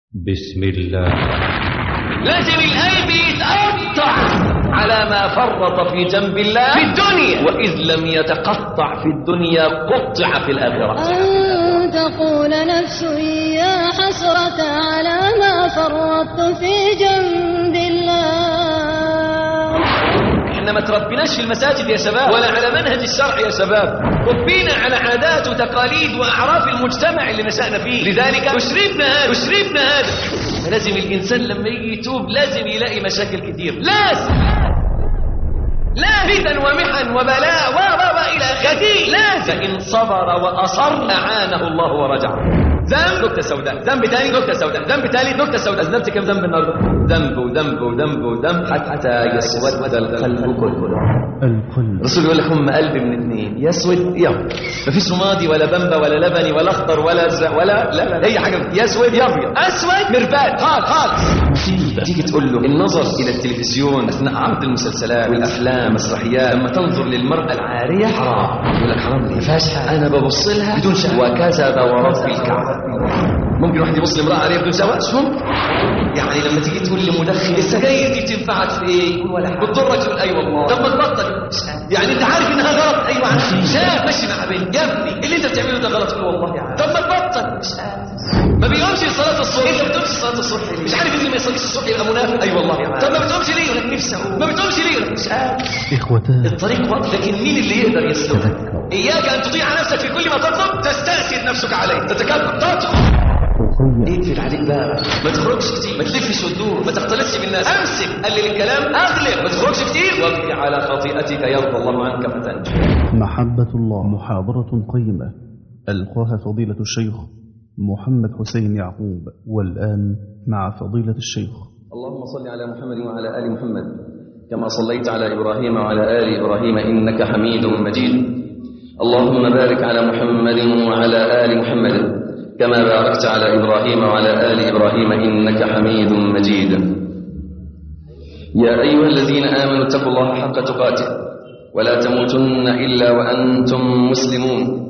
بسم الله. لازم القلب يتقطع على ما فرط في جنب الله في الدنيا، وإذ لم يتقطع في الدنيا قطع في الآخرة. أن تقول نفس يا حسرة على ما فرطت في جنب الله. احنا ما تربيناش في المساجد يا شباب، ولا على منهج الشرع يا شباب، ربينا على عادات وتقاليد وأعراف المجتمع اللي نشأنا فيه، لذلك تشربنا هذا. فلازم الإنسان لما يجي يتوب لازم يلاقي مشاكل كتير، لازم فتن ومحن وبلاء إلى كثير، لازم فإن صبر وأصر أعانه الله ورجعه. ذنب نكتة سوداء، ذنب تاني نكتة سوداء، ذنب تالت نكتة سوداء. أذنبت كم ذنب النهارده؟ ذنب حتى يسود القلب كله. الرسول يقول لك هم قلب من اثنين، يسود يابيض، مفيش رمادي ولا بمبا ولا لبني ولا اخضر ولا ازرق ولا لا هي حاجه يسود يابيض، اسود مرباد خالص. تيجي تقول له النظر الى التلفزيون اثناء عرض المسلسلات والافلام مسرحيات، لما تنظر للمراه العاريه حرام. يقول لك حرام ليه؟ فيهاش حاجه، انا ببص لها بدون شهوه. وكذب ورب الكعبه. ممكن واحد يبص لامراه عاريه بدون شهوه؟ يعني لما تيجي تقول لمدخن السجاير دي تنفعك في ايه؟ ولا حاجه، بتضرك تقول اي والله. طب ما تبطل، يعني انت عارف انها غلط. ايوه عارف، شاف ماشي مع بنت يا ابني اللي انت بتعمله ده غلط. تقول والله عارف. طب ما تبطل، مش عارف. ما بيقومش صلاه الصبح. انت ما بتقومش صلاه الصبح ليه؟ مش عارف ان ما يصليش الصبح يبقى منافق. اي والله عارف. طب ما بتقومش ليه؟ يقول لك نفسي اقوم. ما بتقومش ليه؟ يقول لك مش عارف. اخوتان، الطريق واضح، لكن مين اللي يقدر يسلك؟ اياك ان تطيع نفسك في كل ما تطلب، تستأسد نفسك عليه، تتكبر، تطغى. اقفل عليك بقى، ما تخرجش كتير، ما تلفش وتدور، ما تختلطش بالناس، امسك، قلل الكلام، اغلب، ما تخرجش كتير، وابكي على خطيئتك يرضى الله عنك فتنجو. محبة الله، محاضرة قيمة ألقاها فضيلة الشيخ محمد حسين يعقوب. والآن مع فضيلة الشيخ. اللهم صل على محمد وعلى آل محمد كما صليت على إبراهيم وعلى آل إبراهيم إنك حميد مجيد. اللهم بارك على محمد وعلى آل محمد كما باركت على إبراهيم وعلى آل إبراهيم إنك حميد مجيد. يا أيها الذين آمنوا اتقوا الله حق تقاته ولا تموتن إلا وأنتم مسلمون.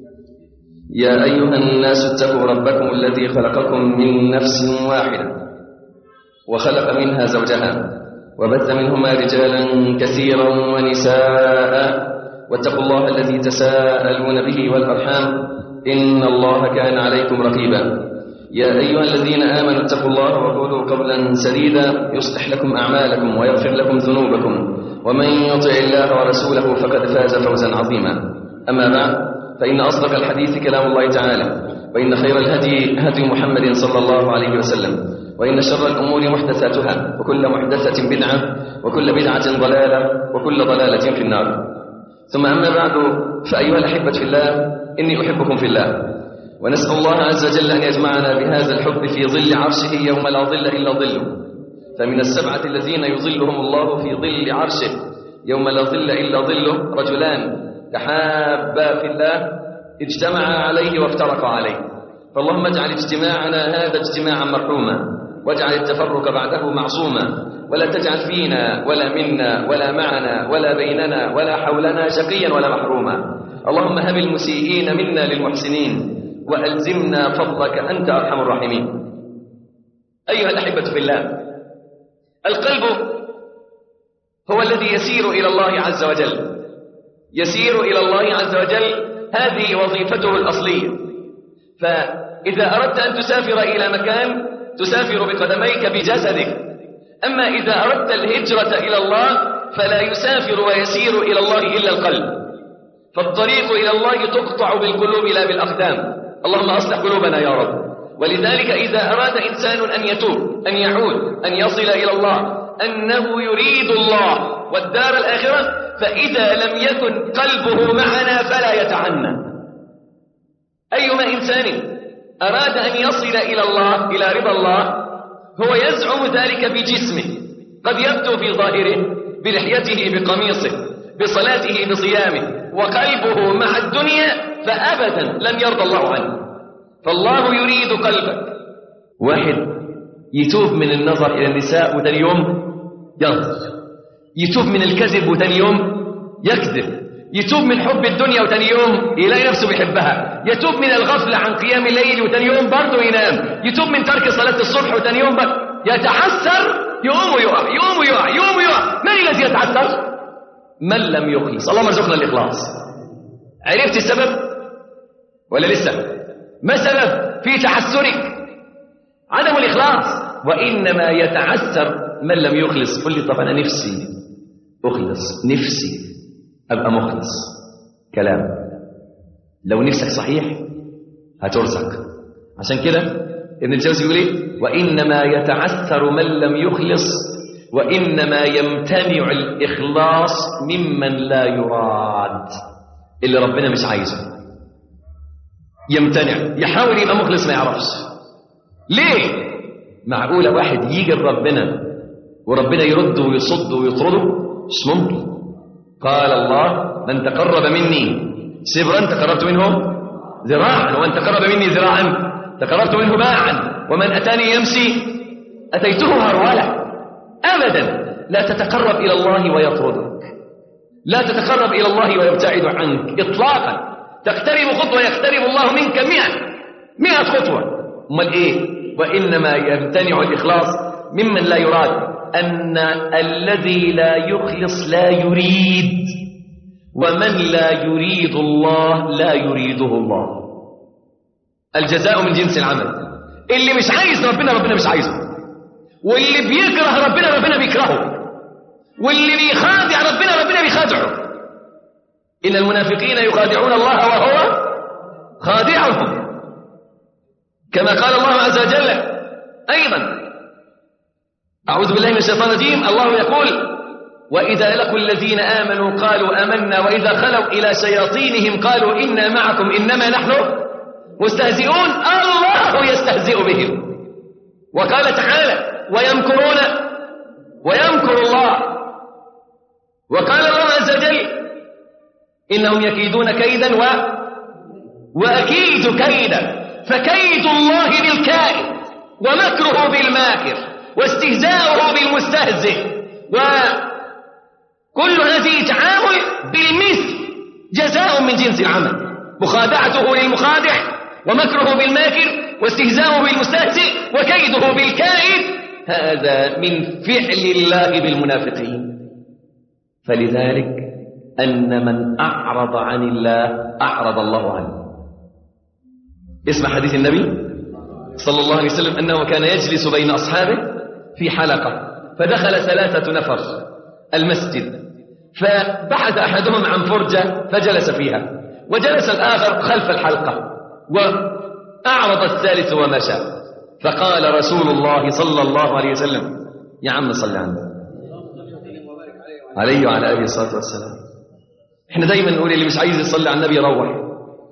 يا أيها الناس اتقوا ربكم الذي خلقكم من نفس واحدة وخلق منها زوجها وبث منهما رجالا كثيرا ونساء، واتقوا الله الذي تساءلون به والأرحام إن الله كان عليكم رقيبا. يا أيها الذين آمنوا اتقوا الله وقولوا قولا سديدا يصلح لكم أعمالكم ويغفر لكم ذنوبكم، ومن يطع الله ورسوله فقد فاز فوزا عظيما. أما بعد، فإن أصدق الحديث كلام الله تعالى، وإن خير الهدي هدي محمد صلى الله عليه وسلم، وإن شر الأمور محدثاتها، وكل محدثة بدعة، وكل بدعة ضلالة، وكل ضلالة في النار. ثم أما بعد، فأيها الأحبة في الله، إني أحبكم في الله، ونسأل الله عز وجل أن يجمعنا بهذا الحب في ظل عرشه يوم لا ظل إلا ظله. فمن السبعة الذين يظلهم الله في ظل عرشه يوم لا ظل إلا ظله رجلان تحابا في الله اجتمعا عليه وافترقا عليه. فاللهم اجعل اجتماعنا هذا اجتماعا مرحوما، واجعل التفرق بعده معصوما، ولا تجعل فينا ولا منا ولا معنا ولا بيننا ولا حولنا شقيا ولا محروما. اللهم هب المسيئين منا للمحسنين، وألزمنا فضلك أنت أرحم الراحمين. أيها الأحبة في الله، القلب هو الذي يسير إلى الله عز وجل، يسير إلى الله عز وجل، هذه وظيفته الأصلية. فإذا أردت أن تسافر إلى مكان تسافر بقدميك بجسدك، أما إذا أردت الهجرة إلى الله فلا يسافر ويسير إلى الله إلا القلب. فالطريق إلى الله تقطع بالقلوب لا بالأقدام. اللهم أصلح قلوبنا يا رب. ولذلك إذا أراد إنسان أن يتوب، أن يعود، أن يصل إلى الله، أنه يريد الله والدار الآخرة، فإذا لم يكن قلبه معنا فلا يتعنى. أيما إنسان أراد أن يصل إلى الله، إلى رضا الله، هو يزعم ذلك بجسمه، قد يبدو في ظاهره بلحيته بقميصه بصلاته بصيامه، وقلبه مع الدنيا، فأبدا لن يرضى الله عنه. فالله يريد قلبك. واحد يتوب من النظر إلى النساء وتاني يوم ينظر، يتوب من الكذب وتاني يوم يكذب، يتوب من حب الدنيا وتاني يوم يلاقي نفسه بيحبها، يتوب من الغفلة عن قيام الليل وتاني يوم برضه ينام، يتوب من ترك صلاة الصبح وتاني يوم يتعثر، يقوم ويقع يقوم ويقع يقوم ويقع. من الذي يتعثر؟ من لم يخلص. اللهم ارزقنا الإخلاص. عرفت السبب ولا لسه؟ ما السبب في تعثرك؟ عدم الإخلاص. وإنما يتعثر من لم يخلص. قل لي طب أنا نفسي أخلص، نفسي أبقى مخلص. كلام. لو نفسك صحيح هترزق. عشان كده ابن الجوزي يقول ايه؟ وإنما يتعثر من لم يخلص، وإنما يمتنع الإخلاص ممن لا يراد، اللي ربنا مش عايزه يمتنع، يحاول يبقى مخلص ما يعرفش. ليه؟ معقولة واحد يجي لربنا وربنا يرده ويصده ويطرده؟ مش ممكن. قال الله من تقرب مني شبرا تقربت منه ذراعا، ومن تقرب مني ذراعا تقربت منه باعا، ومن أتاني يمشي أتيته هرولا. أبدا لا تتقرب إلى الله ويطردك، لا تتقرب إلى الله ويبتعد عنك إطلاقا. تقترب خطوة يقترب الله منك 100 خطوة. أمال إيه؟ وإنما يمتنع الإخلاص ممن لا يراد، أن الذي لا يخلص لا يريد، ومن لا يريد الله لا يريده الله. الجزاء من جنس العمل. اللي مش عايز ربنا مش عايزه، واللي بيكره ربنا بيكرهه، واللي بيخادع ربنا بيخادعه. إن المنافقين يخادعون الله وهو خادعهم، كما قال الله عز وجل أيضا. أعوذ بالله من الشيطان الرجيم. الله يقول وإذا لقوا الذين آمنوا قالوا آمنا وإذا خلوا إلى شياطينهم قالوا إنا معكم إنما نحن مستهزئون. الله يستهزئ بهم. وقال تعالى ويمكرون ويمكر الله. وقال الله عز وجل إنهم يكيدون كيدا وأكيد كيدا. فكيد الله بالكائد ومكره بالماكر واستهزاؤه بالمستهزئ، وكل هذه تعامل بالمثل، جزاء من جنس العمل. مخادعته للمخادع، ومكره بالماكر، واستهزاؤه بالمستهزئ، وكيده بالكائد. هذا من فعل الله بالمنافقين. فلذلك أن من أعرض عن الله أعرض الله عنه. اسمع حديث النبي صلى الله عليه وسلم أنه كان يجلس بين أصحابه في حلقة، فدخل 3 نفر المسجد، فبحث أحدهم عن فرجة فجلس فيها، وجلس الآخر خلف الحلقة، وأعرض الثالث ومشى. فقال رسول الله صلى الله عليه وسلم يا عم صل عليه وعلى آله الصلاة والسلام. احنا دايما نقول اللي مش عايز يصلي على النبي يروح.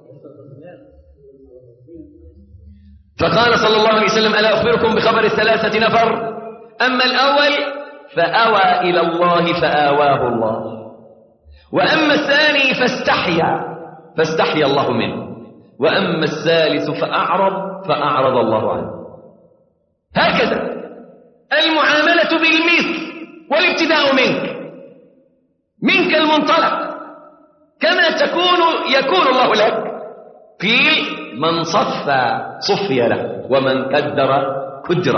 فقال صلى الله عليه وسلم ألا أخبركم بخبر 3 نفر؟ أما الأول فأوى إلى الله فآواه الله، وأما الثاني فاستحيا الله منه، وأما الثالث فأعرض الله عنه. هكذا المعاملة بالمثل، والابتداء منك المنطلق، كما يكون الله لك. قيل من صفي له، ومن كدر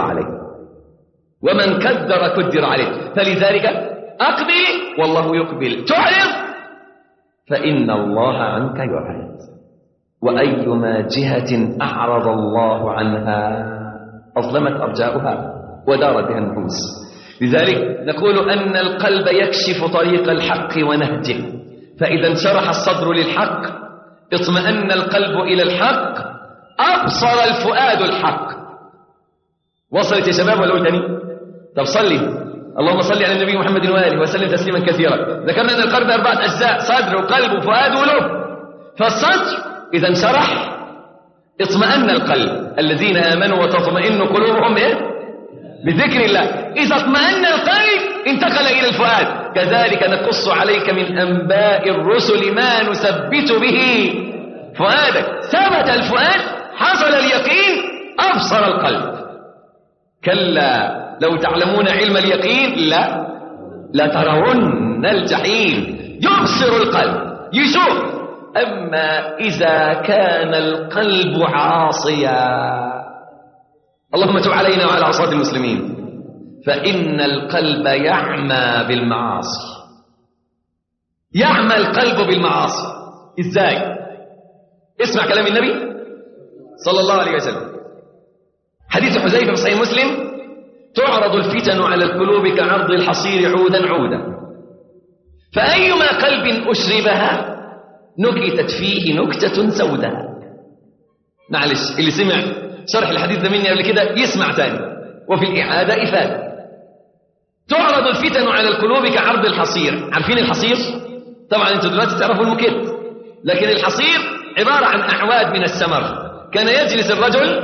عليه. فلذلك أقبل والله يقبل، تعرض فإن الله عنك يعرض. وأيما جهة أعرض الله عنها أظلمت أرجاؤها ودارت بها النفوس. لذلك نقول أن القلب يكشف طريق الحق ونهجه، فإذا انشرح الصدر للحق اطمأن القلب إلى الحق، أبصر الفؤاد الحق. وصلت يا شباب ولا أقول تاني؟ طب صلي. اللهم صل على النبي محمد وآله وسلم تسليما كثيرا. ذكرنا أن القلب 4 أجزاء: صدر وقلب وفؤاد ولب. فالصدر إذا انشرح اطمأن القلب. الذين آمنوا وتطمئن قلوبهم بذكر الله. إذا اطمأن القلب انتقل إلى الفؤاد. كذلك نقص عليك من أنباء الرسل ما نثبت به فؤادك. ثبت الفؤاد، حصل اليقين، أبصر القلب. كلا لو تعلمون علم اليقين لا ترون الجحيم. يبصر القلب، يشوف. أما إذا كان القلب عاصيا، اللهم تب علينا وعلى عصاة المسلمين، فإن القلب يعمى بالمعاصي. يعمى القلب بالمعاصي. إزاي؟ اسمع كلام النبي صلى الله عليه وسلم، حديث حذيفة في صحيح مسلم: تعرض الفتن على القلوب كعرض الحصير عودا عودا، فأيما قلب أشربها نكتت فيه نكتة سوداء. معلش، اللي سمع شرح الحديث ده مني قبل كده يسمع تاني، وفي الإعادة إفادة. تعرض الفتن على القلوب كعرض الحصير. عارفين الحصير؟ طبعا انتوا دلوقتي تعرفوا المكت، لكن الحصير عبارة عن أعواد من السمر. كان يجلس الرجل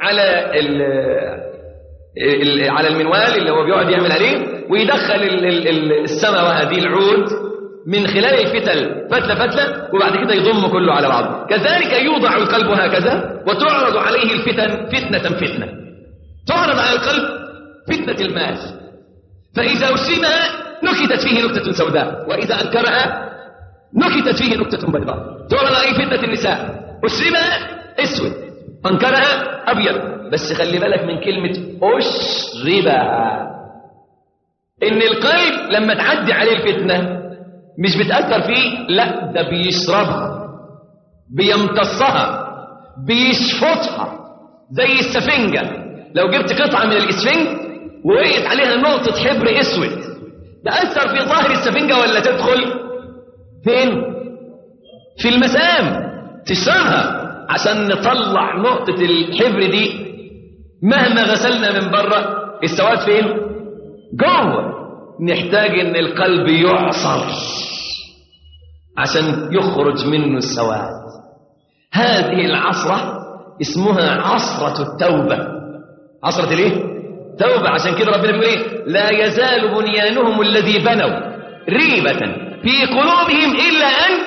على المنوال اللي هو بيقعد يعمل عليه، ويدخل السماء وهذه العود من خلال الفتل فتلة فتلة، وبعد كده يضم كله على بعض. كذلك يوضع القلب هكذا، وتعرض عليه الفتن فتنة فتنة. تعرض على القلب فتنة المال، فإذا أشربها نكتت فيه نكتة سوداء، وإذا أنكرها نكتت فيه نكتة بيضاء. تعرض عليه فتنة النساء، أشربها أسود، أنكرها أبيض. بس خلي بالك من كلمة أشربها، إن القلب لما تعدي عليه الفتنة مش بتأثر فيه، لا ده بيشربها، بيمتصها، بيشفطها. زي السفنجة، لو جبت قطعة من الإسفنج ووقعت عليها نقطة حبر أسود، تأثر في ظاهر السفنجة ولا تدخل فين؟ في المسام. تشربها عشان نطلع نقطة الحبر دي، مهما غسلنا من بره السواد فين؟ جوه. نحتاج ان القلب يعصر عشان يخرج منه السواد. هذه العصرة اسمها عصرة التوبة. عصرة الايه؟ توبة. عشان كده ربنا بيقول ايه؟ لا يزال بنيانهم الذي بنوا ريبة في قلوبهم إلا أن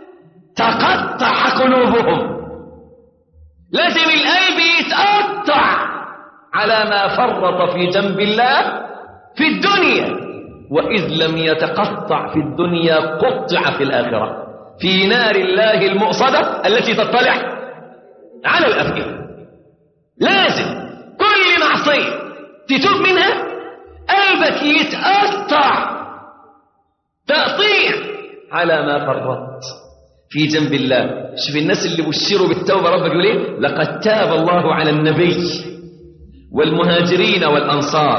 تقطع قلوبهم. لازم القلب يتقطع على ما فرط في جنب الله في الدنيا، وإذ لم يتقطع في الدنيا قطع في الآخرة في نار الله المؤصدة التي تطلع على الأفئدة. لازم كل معصية تتوب منها قلبك يتقطع تقطيع على ما فرطت في جنب الله. شوف الناس اللي بشروا بالتوبة، ربك يقول ايه؟ لقد تاب الله على النبي والمهاجرين والأنصار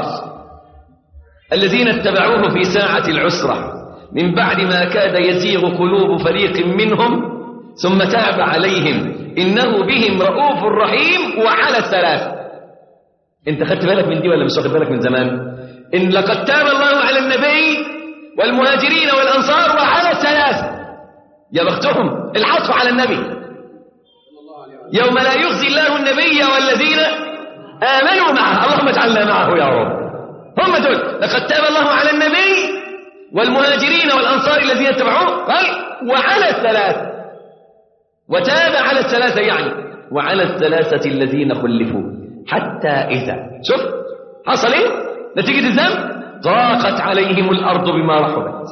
الذين اتبعوه في ساعة العسرة من بعد ما كاد يزيغ قلوب فريق منهم ثم تاب عليهم إنه بهم رؤوف رحيم. وعلى الثلاث. انت خدت بالك من دي ولا مش واخد بالك من زمان؟ إن لقد تاب الله على النبي والمهاجرين والأنصار وعلى الثلاث. يا بختهم، العطف على النبي. يوم لا يخزي الله النبي والذين آمنوا معه، اللهم اجعلنا معه يا رب. هم دول. لقد تاب الله على النبي والمهاجرين والأنصار الذين اتبعوه وعلى الثلاث. وتاب على الثلاثة يعني وعلى الثلاثة الذين خلفوا حتى إذا شوف حصل ايه نتيجة الذنب؟ ضاقت عليهم الأرض بما رحبت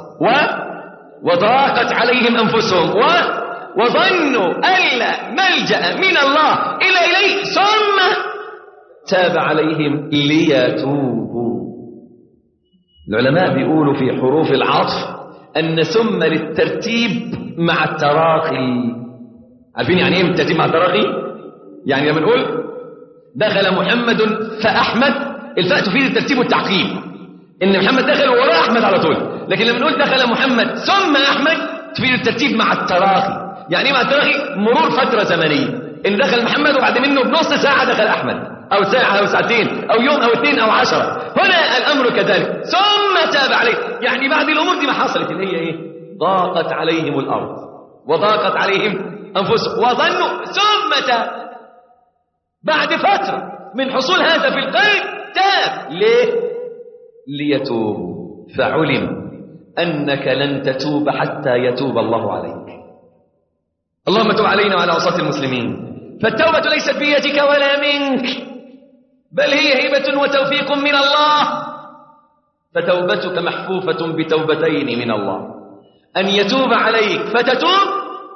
وضاقت عليهم أنفسهم وظنوا أن لا ملجأ من الله إلا إليه ثم تاب عليهم ليتوبوا. العلماء بيقولوا في حروف العطف أن ثم للترتيب مع التراخي. عارفين يعني ايه الترتيب مع التراخي؟ يعني لما نقول دخل محمد فأحمد، الفاء تفيد الترتيب والتعقيب، إن محمد دخل ووراه أحمد على طول. لكن لما نقول دخل محمد ثم أحمد تفيد الترتيب مع التراخي. يعني مع التراخي مرور فترة زمنية، إن دخل محمد وبعد منه بنص ساعة دخل أحمد، أو ساعة أو ساعتين أو يوم أو 2 أو 10. هنا الأمر كذلك ثم تاب عليه، يعني بعد الأمور دي ما حصلت اللي هي إيه؟ ضاقت عليهم الأرض وضاقت عليهم أنفسهم وظنوا ثم تاب. بعد فترة من حصول هذا في القلب تاب. ليه؟ ليتوب. فعلم أنك لن تتوب حتى يتوب الله عليك. اللهم تب علينا وعلى عصاة المسلمين. فالتوبة ليست بيدك ولا منك، بل هي هبة وتوفيق من الله. فتوبتك محفوفة بتوبتين من الله. أن يتوب عليك فتتوب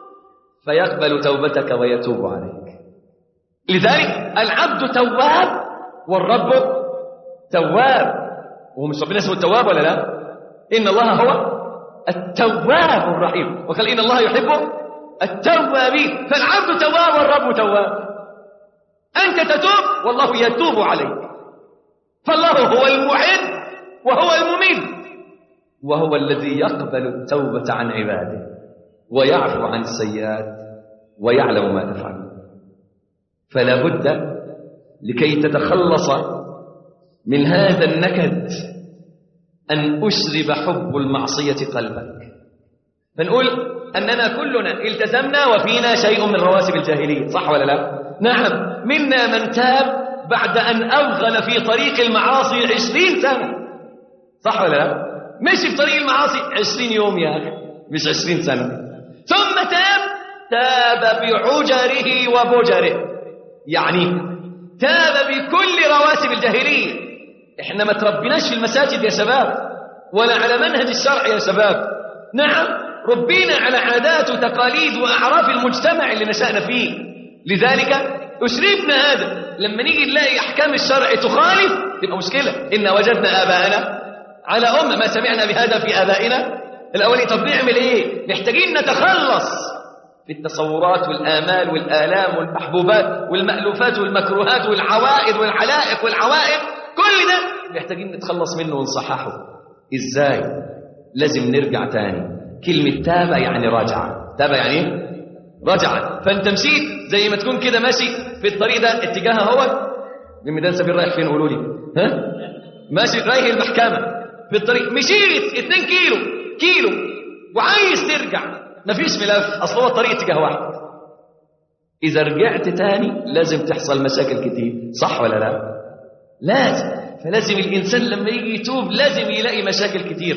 فيقبل توبتك ويتوب عليك. لذلك العبد تواب والرب تواب. ومش ربنا اسمه التواب ولا لا؟ إن الله هو التواب الرحيم، وقال إن الله يحب التوابين. فالعبد تواب والرب تواب. أنت تتوب والله يتوب عليك. فالله هو المحب وهو المميت، وهو الذي يقبل التوبة عن عباده ويعفو عن السيئات ويعلم ما تفعل. فلا بد لكي تتخلص من هذا النكد أن أشرب حب المعصية قلبك. فنقول أننا كلنا التزمنا وفينا شيء من رواسب الجاهلية، صح ولا لا؟ نعم، منا من تاب بعد أن أوغل في طريق المعاصي 20 سنة، صح ولا لا؟ مشي في طريق المعاصي 20 يوم يا أخي، مش 20 سنة. ثم تاب بعجره وبجره، يعني تاب بكل رواسب الجاهلية. احنا ما تربيناش في المساجد يا شباب، ولا على منهج الشرع يا شباب. نعم، ربينا على عادات وتقاليد وأعراف المجتمع اللي نشأنا فيه. لذلك أشرفنا هذا. لما نيجي نلاقي أحكام الشرع تخالف تبقى مشكلة. إن وجدنا آباءنا على أمة، ما سمعنا بهذا في آبائنا الأولين. طب نعمل إيه؟ محتاجين نتخلص في التصورات والآمال والآلام والمحبوبات والمألوفات والمكروهات والعوائد والعلائق والعوائق. كل ده محتاجين نتخلص منه ونصححه. إزاي؟ لازم نرجع تاني. كلمة تاب يعني رجع. تاب يعني رجع. فأنت مشيت زي ما تكون كده ماشي في الطريق ده، اتجاهها هو من ميدان سبيل رايح فين؟ قولوا لي. ها؟ ماشي رايح المحكمة في الطريق، مشيت 2 كيلو وعايز ترجع، مفيش ملف، أصل هو الطريق اتجاه واحد. إذا رجعت تاني لازم تحصل مشاكل كتير، صح ولا لا؟ لازم. فلازم الإنسان لما يجي يتوب لازم يلاقي مشاكل كتير،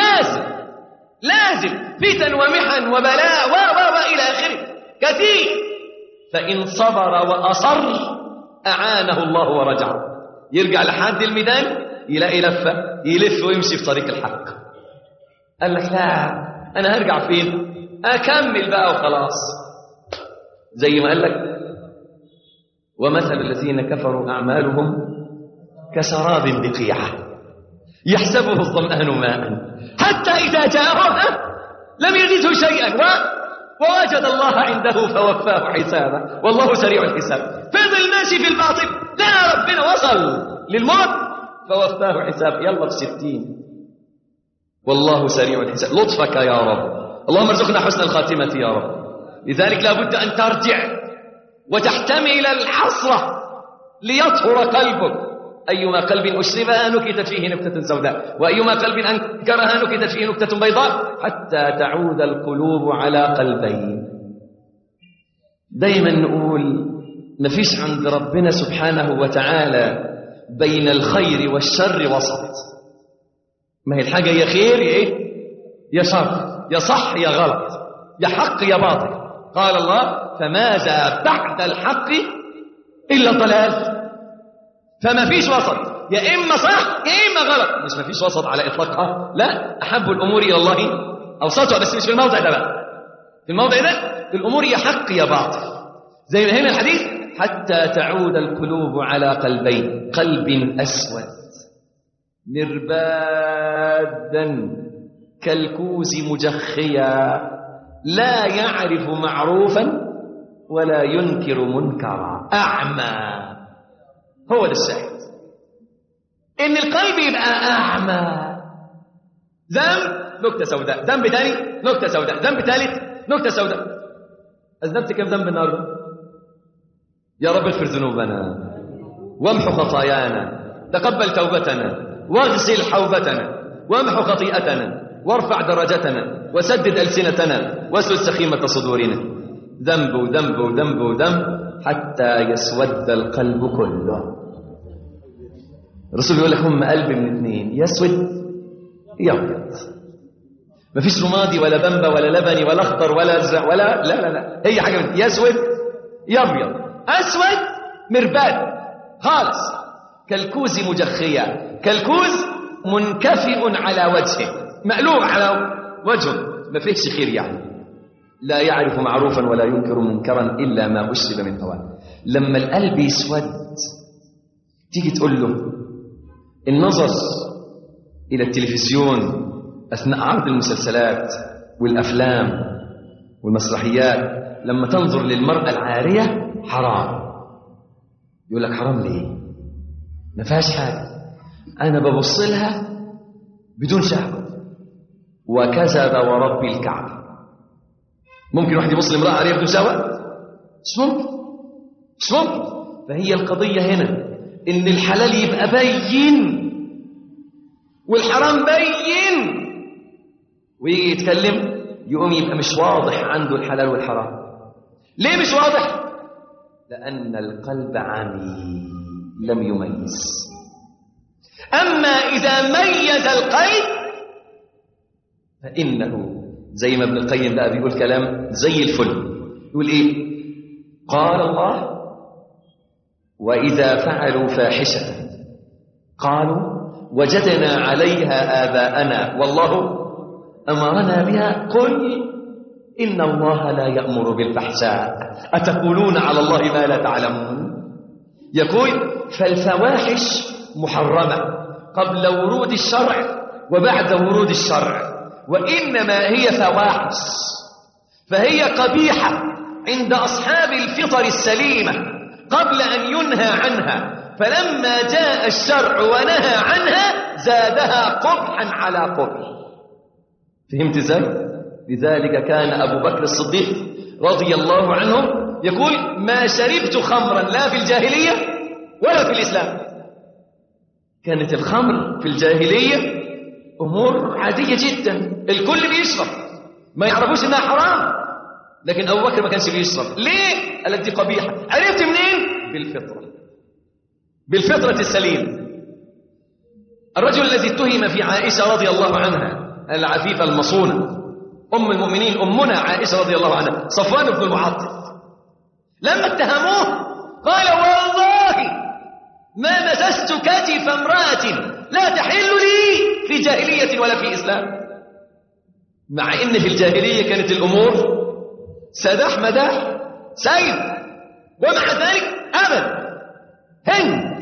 لازم فتن ومحن وبلاء إلى آخره كثير. فإن صبر وأصر أعانه الله ورجع. يرجع لحد الميدان يلاقي لفة، يلف ويمشي في طريق الحق. قال لك لا، أنا هرجع فين؟ أكمل بقى وخلاص. زي ما قال لك ومثل الذين كفروا أعمالهم كسراب بقيعة يحسبه الظمآن ماء حتى إذا جاءه لم يجده شيئا ووجد الله عنده فوفاه حسابه والله سريع الحساب. فضل ماشي في الباطل، لا ربنا وصل للموت فوفاه حساب، يلا في 60. والله سريع الحساب. لطفك يا رب، اللهم ارزقنا حسن الخاتمة يا رب. لذلك لا بد أن ترجع وتحتمل الحسرة ليطهر قلبك. أيما قلب أشربها نكتت فيه نكتة سوداء، وأيما قلب أنكرها نكتت فيه نكتة بيضاء، حتى تعود القلوب على قلبين. دايما نقول مفيش عند ربنا سبحانه وتعالى بين الخير والشر وسط. ما هي الحاجة يا خير يا إيه؟ يا شر، يا صح يا غلط، يا حق يا باطل. قال الله فماذا بعد الحق إلا ضلال. فما فيش وسط، يا إما صح يا إما غلط، مش ما فيش وسط على إطلاقها. لا، أحب الأمور إلى الله أوسطها، بس مش في الموضع ده بقى. في الموضع ده الأمور يا حق يا باطل. زي ما هنا الحديث حتى تعود القلوب على قلبين، قلب أسود مربادا كالكوز مجخيا لا يعرف معروفا ولا ينكر منكرا، أعمى. هو ده الشاهد، إن القلب يبقى أعمى. ذنب نكتة سوداء، ذنب ثاني نكتة سوداء، ذنب ثالث نكتة سوداء. أذنبت كم ذنب النهارده؟ يا رب اغفر ذنوبنا وامحو خطايانا، تقبل توبتنا واغسل حوبتنا وامحو خطيئتنا وارفع درجتنا وسدد ألسنتنا واسلل سخيمة صدورنا. ذنب وذنب وذنب وذنب حتى يسود القلب كله. الرسول يقول لك هم قلب من 2، يسود يبيض. ما فيش رمادي ولا بمبة ولا لبني ولا اخضر ولا ازرق ولا لا، هي حاجة من يسود يبيض. أسود مرباد خالص، كالكوز مجخيا، كالكوز منكفئ على وجهه، مقلوب على وجهه. ما فيهش خير يعني. لا يعرف معروفا ولا ينكر منكرا إلا ما أشرب من هواه. لما القلب يسود تيجي تقول له النظر إلى التلفزيون أثناء عرض المسلسلات والأفلام والمسرحيات، لما تنظر للمرأة العارية حرام. يقول لك حرام ليه؟ ما فيهاش حاجة، أنا ببص لها بدون شهوة. وكذب ورب الكعبة. ممكن واحد يبص لامرأة عارية بدون شهوة؟ مش ممكن. فهي القضية هنا إن الحلال يبقى بين والحرام بين، ويجي يتكلم يقوم يبقى مش واضح عنده الحلال والحرام. ليه مش واضح؟ لأن القلب عمي لم يميز. أما إذا ميز القلب فإنه زي ما ابن القيم بقى بيقول كلام زي الفل. يقول إيه؟ قال الله وإذا فعلوا فاحشة قالوا وجدنا عليها آباءنا والله أمرنا بها قل إن الله لا يأمر بالفحشاء أتقولون على الله ما لا تعلمون. يقول فالفواحش محرمة قبل ورود الشرع وبعد ورود الشرع، وإنما هي فواحش، فهي قبيحة عند أصحاب الفطر السليمة قبل أن ينهى عنها، فلما جاء الشرع ونهى عنها زادها قبحا على قبح. فهمت ازاي؟ لذلك كان أبو بكر الصديق رضي الله عنه يقول ما شربت خمرا لا في الجاهلية ولا في الإسلام. كانت الخمر في الجاهلية أمور عادية جدا، الكل بيشرب، ما يعرفوش إنها حرام، لكن أبو بكر ما كانش بيشرب. ليه؟ قال لك دي قبيحة. عرفت منين؟ بالفطرة السليم. الرجل الذي اتهم في عائشة رضي الله عنها العفيفة المصونة أم المؤمنين أمنا عائشة رضي الله عنها، صفوان بن المعطل، لما اتهموه قال والله ما مسست كتف امرأة لا تحل لي في جاهلية ولا في إسلام. مع إن في الجاهلية كانت الأمور سداح مداح سيد، ومع ذلك أبد هند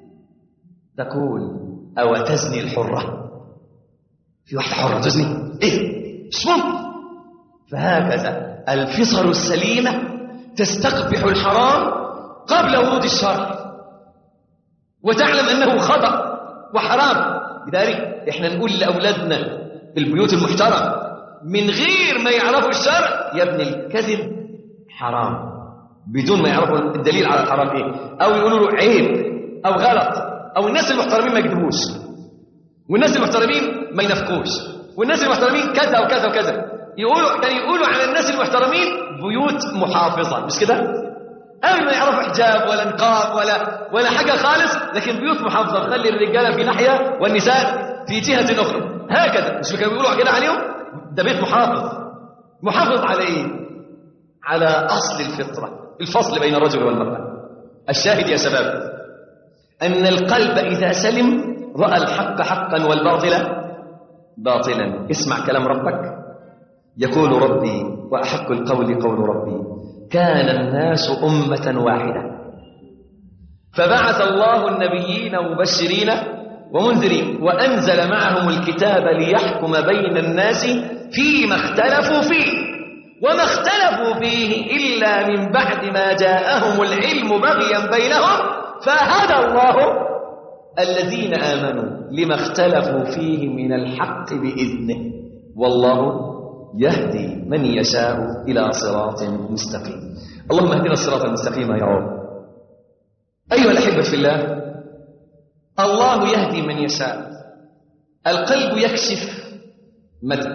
تقول أو تزني الحرة؟ في واحدة حرة تزني؟ إيه؟ مش ممكن. فهكذا الفطر السليمة تستقبح الحرام قبل ورود الشرع وتعلم أنه خطأ وحرام. لذلك إحنا نقول لأولادنا البيوت المحترم من غير ما يعرفوا الشرع يا ابن الكذب حرام، بدون ما يعرفوا الدليل على الحرام إيه، أو يقولوا له عيب أو غلط، أو الناس المحترمين ما يكذبوش، والناس المحترمين ما ينافقوش، والناس المحترمين كذا وكذا وكذا. كانوا يقولوا على الناس المحترمين بيوت محافظة، مش كده؟ قبل ما يعرفوا حجاب ولا نقاب ولا حاجة خالص، لكن بيوت محافظة، تخلي الرجالة في ناحية والنساء في جهة أخرى، هكذا. مش كانوا بيقولوا كده عليهم؟ ده بيت محافظ على إيه؟ على أصل الفطرة، الفصل بين الرجل والمرأة. الشاهد يا شباب أن القلب إذا سلم رأى الحق حقا والباطل باطلا. اسمع كلام ربك، يقول ربي وأحق القول قول ربي كان الناس أمة واحدة فبعث الله النبيين مبشرين ومنذرين وأنزل معهم الكتاب ليحكم بين الناس فيما اختلفوا فيه وما اختلفوا فيه إلا من بعد ما جاءهم العلم بغيا بينهم فهدى الله الذين آمنوا لما اختلفوا فيه من الحق بإذنه والله يهدي من يشاء إلى صراط مستقيم. اللهم اهدنا الصراط المستقيم يا رب. أيها الأحبة في الله، الله يهدي من يشاء. القلب يكشف متى؟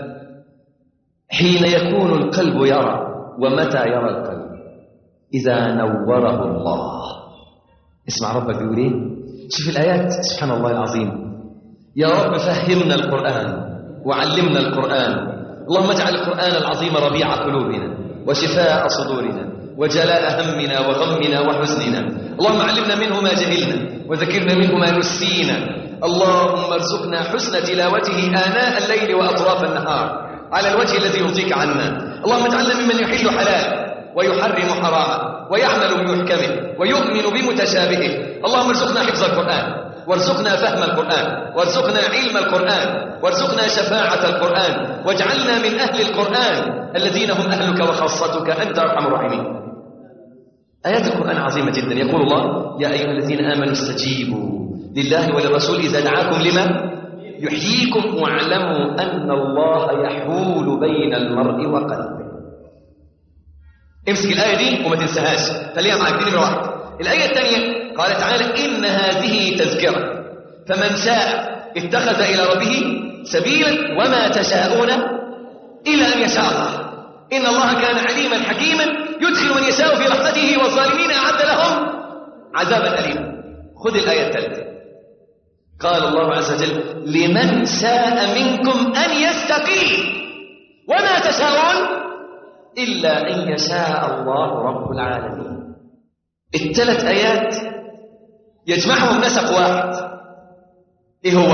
حين يكون القلب يرى. ومتى يرى القلب؟ إذا نوره الله. اسمع ربك بيقول ايه؟ شوف الآيات، سبحان الله العظيم. يا رب فهمنا القرآن وعلمنا القرآن. اللهم اجعل القرآن العظيم ربيع قلوبنا وشفاء صدورنا وجلاء همنا وغمنا وحزننا. اللهم علمنا منه ما جهلنا وذكرنا منه ما نسينا. اللهم ارزقنا حسن تلاوته آناء الليل وأطراف النهار على الوجه الذي يرضيك عنا. اللهم اجعلنا ممن يحل حلال ويحرم حراما ويعمل بمحكمه ويؤمن بمتشابهه. اللهم ارزقنا حفظ القرآن، وارزقنا فهم القرآن، وارزقنا علم القرآن، وارزقنا شفاعة القرآن، واجعلنا من أهل القرآن الذين هم أهلك وخاصتك أنت أرحم الراحمين. آيات القرآن عظيمة جدا. يقول الله: يا أيها الذين آمنوا استجيبوا لله وللرسول إذا دعاكم لما يحييكم واعلموا أن الله يحول بين المرء وقلبه. امسك الآية دي وما تنساهاش، خليها معاك. دي نمرة 1. الآية الثانية قال تعالى: إن هذه تذكرة فمن شاء اتخذ إلى ربه سبيلا وما تشاءون إلا أن يشاء الله إن الله كان عليما حكيما يدخل من يشاء في رحمته والظالمين أعد لهم عذابا أليما. خذ الآية الثالثة. قال الله عز وجل: لمن شاء منكم أن يستقيم وما تشاءون إلا أن يشاء الله رب العالمين. الثلاث آيات يجمعهم نسق واحد. إيه هو؟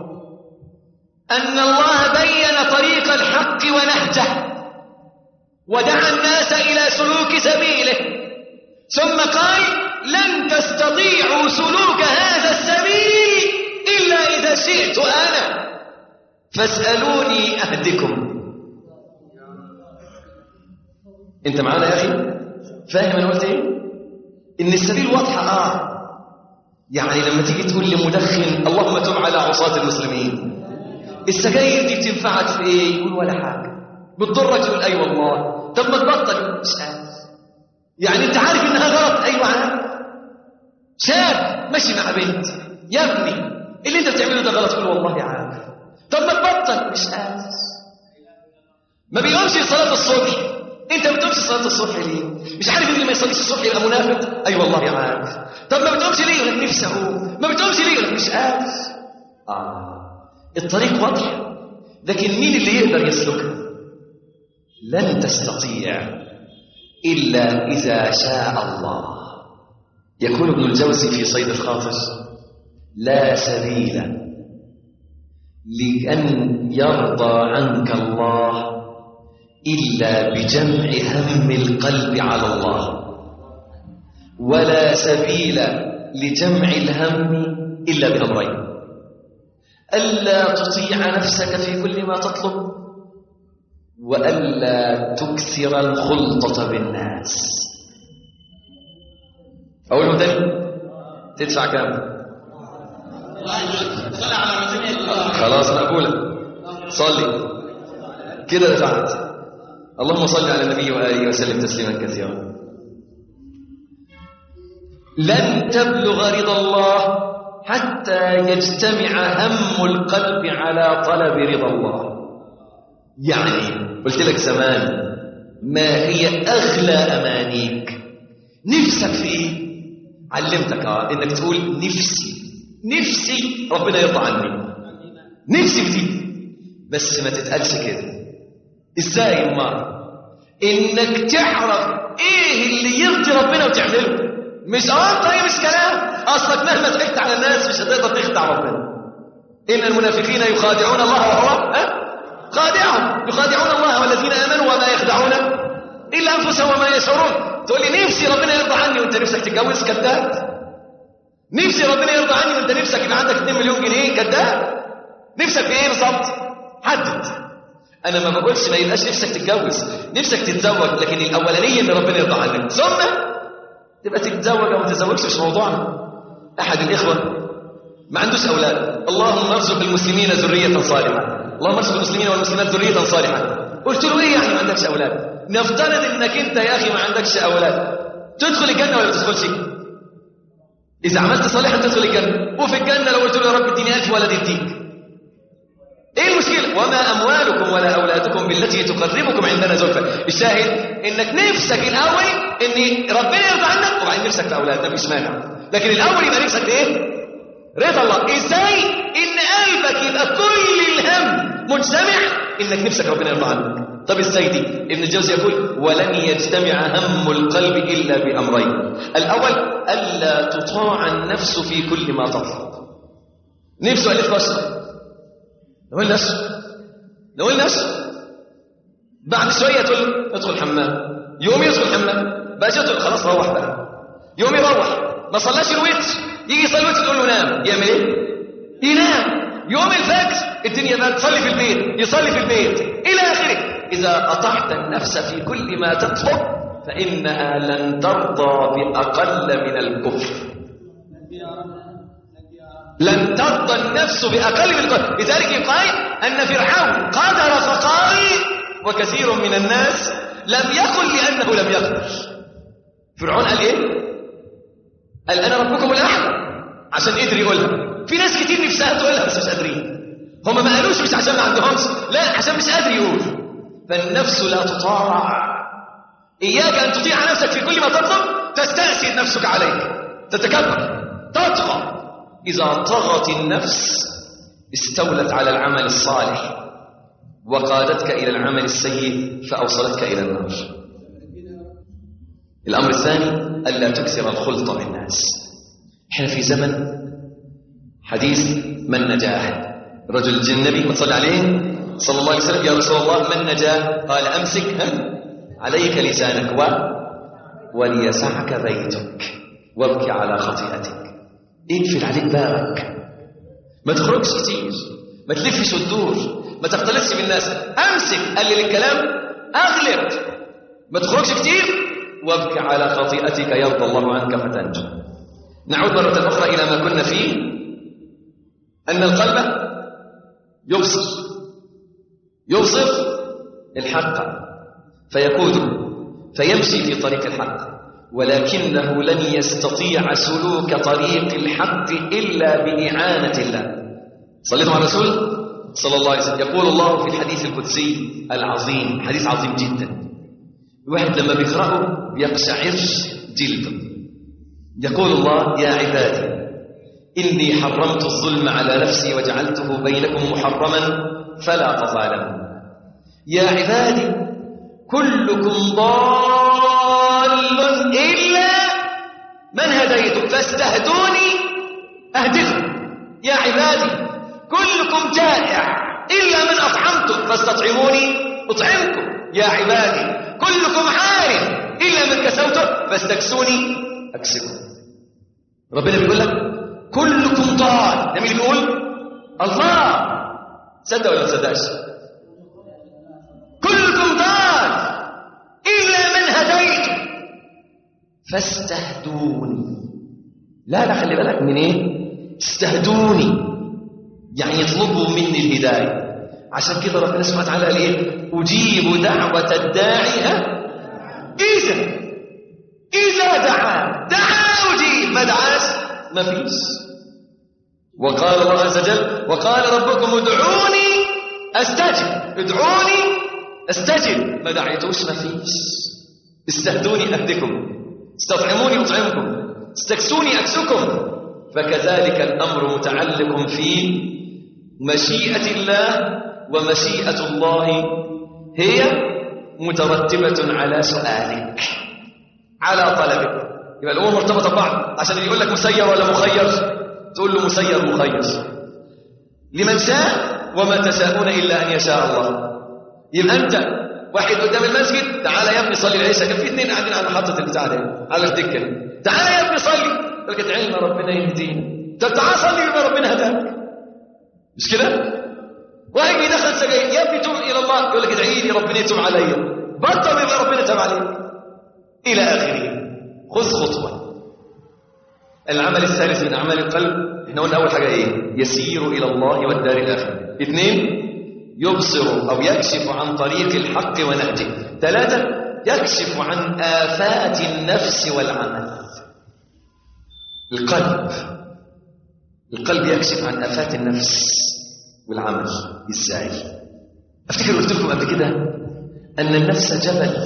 أن الله بين طريق الحق ونهجه ودعا الناس إلى سلوك سبيله، ثم قال: لن تستطيعوا سلوك هذا السبيل إلا إذا شئت أنا فاسألوني أهدكم. أنت معانا يا أخي؟ فاهم أنا قلت إيه؟ إن السبيل واضحة. يعني لما تيجي تقول لمدخن اللهم تب على عصاة المسلمين، السجاير دي بتنفعك في إيه؟ يقول ولا حاجة. بتضرك؟ يقول أي والله. طب ما تبطل؟ مش عارف. يعني أنت عارف إنها غلط؟ أيوة عارف. شاب ماشي مع بنت، يا ابني اللي أنت بتعمله ده غلط، يقول والله عارف. طب ما تبطل؟ مش عارف. ما بيقومش صلاة الصبح، انت ما بتقومش صلاه الصبح ليه؟ مش عارف ان اللي ما يصليش الصبح يبقى منافق؟ اي والله عارف. طب ما بتقومش ليه؟ يقول لك نفسي اقوم. ما بتقومش ليه؟ يقول لك مش عارف. الطريق واضح، لكن مين اللي يقدر يسلكها؟ لن تستطيع الا اذا شاء الله. يقول ابن الجوزي في صيد الخاطر: لا سبيل لأن يرضى عنك الله إلا بجمع هم القلب على الله، ولا سبيل لجمع الهم إلا بأمرين: ألا تطيع نفسك في كل ما تطلب، وألا تكثر الخلطة بالناس. أقول تاني؟ تدفع كام؟ خلاص أنا أقولها. صلي كده دفعت. اللهم صل على النبي وآله وسلم تسليما كثيرا. لن تبلغ رضا الله حتى يجتمع هم القلب على طلب رضا الله. يعني قلت لك زمان: ما هي أغلى أمانيك؟ نفسك في إيه؟ علمتك إنك تقول نفسي ربنا يرضى عني، نفسي في دي. بس ما تتقالش كده. ازاي؟ ما انك تعرف ايه اللي يرضي ربنا وتعمله. مش طيب مش كلام. اصلك مهما ضحكت على الناس مش هتقدر تخدع ربنا. ان المنافقين يخادعون الله وهو خادعهم، يخادعون الله والذين امنوا وما يخدعون الا انفسهم وما يشعرون. تقول لي نفسي ربنا يرضى عني وانت نفسك تتجوز؟ كذاب. نفسي ربنا يرضى عني وانت نفسك يبقى عندك 2 مليون جنيه؟ كذاب. نفسك في ايه بالظبط؟ حدد. انا ما بقولش ما يبقاش نفسك تتجوز، نفسك تتزوج، لكن الاولانيه ان ربنا يرضى عنك، ثم تبقى تتزوج او ما تتزوجش مش موضوعنا. احد الاخوه ما عندوش اولاد، اللهم ارزق المسلمين ذريه صالحه، اللهم ارزق المسلمين والمسلمات ذريه صالحه. قلت له: ايه يعني ما عندكش اولاد؟ نفترض انك انت يا اخي ما عندكش اولاد، تدخل الجنه ولا ما تدخلش؟ اذا عملت صالحا تدخل الجنه، وفي الجنه لو قلت له يا رب اديني 1000 ولد يديك. ايه المشكله؟ وما اموالكم ولا اولادكم بالتي تقربكم عندنا زلفى. الشاهد انك نفسك الاول ان ربنا يرضى عنك، وبعدين نفسك في اولاد، مفيش مانع، لكن الاول يبقى نفسك ايه؟ رضا الله. ازاي؟ ان قلبك يبقى كل الهم مجتمع انك نفسك ربنا يرضى عنك. طب ازاي دي؟ ابن الجوزي يقول: ولن يجتمع هم القلب الا بامرين: الاول الا تطاع النفس في كل ما تطلب. نفسه قالت له اشرب، نقول نشرب بعد شوية تقول له ادخل الحمام، يوم يدخل الحمام بقى تقول خلاص روح بقى، يوم يروح ما صلاش الوتر، يجي يصلي الوتر تقول له نام، يعمل ايه؟ ينام. يوم الفجر الدنيا بقى تصلي في البيت، يصلي في البيت الى اخره. اذا اطعت النفس في كل ما تطلب فانها لن ترضى باقل من الكفر. لن ترضى النفس باقل من الكفر. لذلك يقال ان فرعون قدر فقال وكثير من الناس لم يقل لانه لم يقدر. فرعون قال ايه؟ قال انا ربكم الاعلى عشان قدر يقولها. في ناس كتير نفسها تقولها بس مش قادرين. هم ما قالوش مش عشان ما عندهمش، لا عشان مش قادر يقول. فالنفس لا تطاع. اياك ان تطيع نفسك في كل ما تطلب، تستأسد نفسك عليك، تتكبر، تطغى. اذا طغت النفس استولت على العمل الصالح وقادتك الى العمل السيء فاوصلتك الى النار. الامر الثاني الا تكثر الخلط بالناس. احنا في زمن حديث من نجاه. رجل جه النبي ما صلى عليه صلى الله عليه وسلم: يا رسول الله من نجاه؟ قال امسك عليك لسانك وليسعك بيتك وابكي على خطيئتك. اقفل عليك بابك، ما تخرجش كتير، ما تلفش وتدور، ما تختلطش بالناس. امسك، قلل الكلام، اغلب، ما تخرجش كتير، وابكي على خطيئتك يرضى الله عنك فتنجو. نعود مرة أخرى إلى ما كنا فيه، أن القلب يبصر الحق فيقوده فيمشي في طريق الحق، ولكنه لن يستطيع سلوك طريق الحق إلا بإعانة الله. صليتم على الرسول صلى الله عليه وسلم. يقول الله في الحديث القدسي العظيم، حديث عظيم جدا، الواحد لما بيقرأه بيقشعر جلده. يقول الله: يا عبادي إني حرمت الظلم على نفسي وجعلته بينكم محرما فلا تظالموا. يا عبادي كلكم ضال إلا من هديت فاستهدوني أهدكم. يا عبادي كلكم جائع إلا من أطعمتم فاستطعموني أطعمكم. يا عبادي كلكم عار إلا من كسوته فاستكسوني أكسكم. ربنا بيقول لك كلكم ضال. ده مين اللي بيقول؟ الله. صدق ولا ما تصدقش؟ كلكم ضال إلا من هديت فاستهدوني. لا خلي بالك من إيه؟ استهدوني يعني يطلبوا مني الهداية. عشان كده ربنا سبحانه وتعالى قال إيه؟ أجيب دعوة الداعي إذا دعا أجيب، ما دعاش ما فيش. وقال الله عز وجل: وقال ربكم ادعوني استجب، ما دعيتوش ما فيش. استهدوني أهدكم، استطعموني أطعمكم، استكسوني أكسكم. فكذلك الأمر متعلق في مشيئة الله، ومشيئة الله هي مترتبة على سؤالك، على طلبك. يبقى الأمور مرتبطة ببعض. عشان اللي يقول لك مسير ولا مخير تقول له مسير مخير. لمن شاء وما تشاءون إلا أن يشاء الله. يبقى أنت واحد قدام المسجد: تعالى يا ابني صلي العشاء. كان في اثنين قاعدين على محطة البتاع ده على الدكة: تعالى يا ابني صلي. قال لك ادعي لنا ربنا يهدينا. طب تعالى صلي يبقى ربنا هداك، مش كده؟ واحد يدخل سجاير: يا ابني توب إلى الله. يقول لك ادعي لي ربنا يتوب عليا. بطل يبقى ربنا تاب عليك، إلى آخره. خذ خطوة. العمل الثالث من أعمال القلب، احنا قلنا أول حاجة إيه؟ يسير إلى الله والدار الآخرة. 2 يبصر أو يكشف عن طريق الحق ونهجه. 3 يكشف عن آفات النفس والعمل. القلب يكشف عن آفات النفس والعمل. إزاي؟ أفتكر قلت لكم قبل كده أن النفس جبل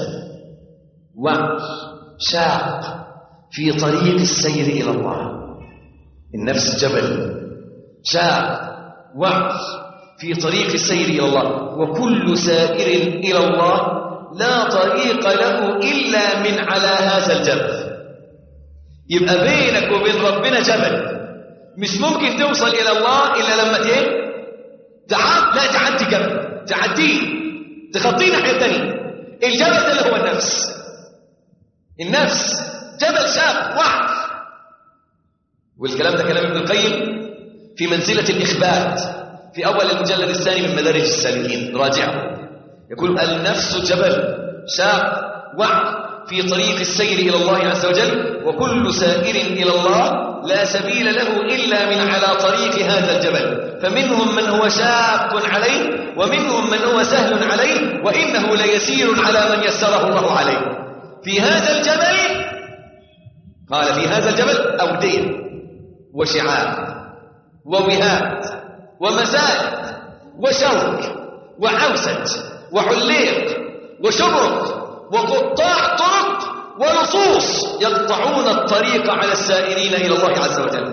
وشاق في طريق السير إلى الله. النفس جبل شاق في طريق السير إلى الله، وكل سائر إلى الله لا طريق له إلا من على هذا الجبل. يبقى بينك وبين ربنا جبل، مش ممكن توصل إلى الله إلا لما تعدي جبل، تعديه. تخطيه ناحية الثانية. الجبل ده اللي هو النفس. النفس جبل شاق وعر. والكلام ده كلام ابن القيم في منزلة الإخبات في أول المجلد الثاني من مدارج السالكين، راجعه. يقول النفس جبل شاق وعر في طريق السير إلى الله عز وجل، وكل سائر إلى الله لا سبيل له إلا من على طريق هذا الجبل، فمنهم من هو شاق عليه ومنهم من هو سهل عليه، وإنه ليسير على من يسره الله عليه. في هذا الجبل، قال في هذا الجبل أودية وشعاب ووهاد ومسائل وشوك وعوسج وعليق وشبرق وقطاع طرق ولصوص يقطعون الطريق على السائرين إلى الله عز وجل.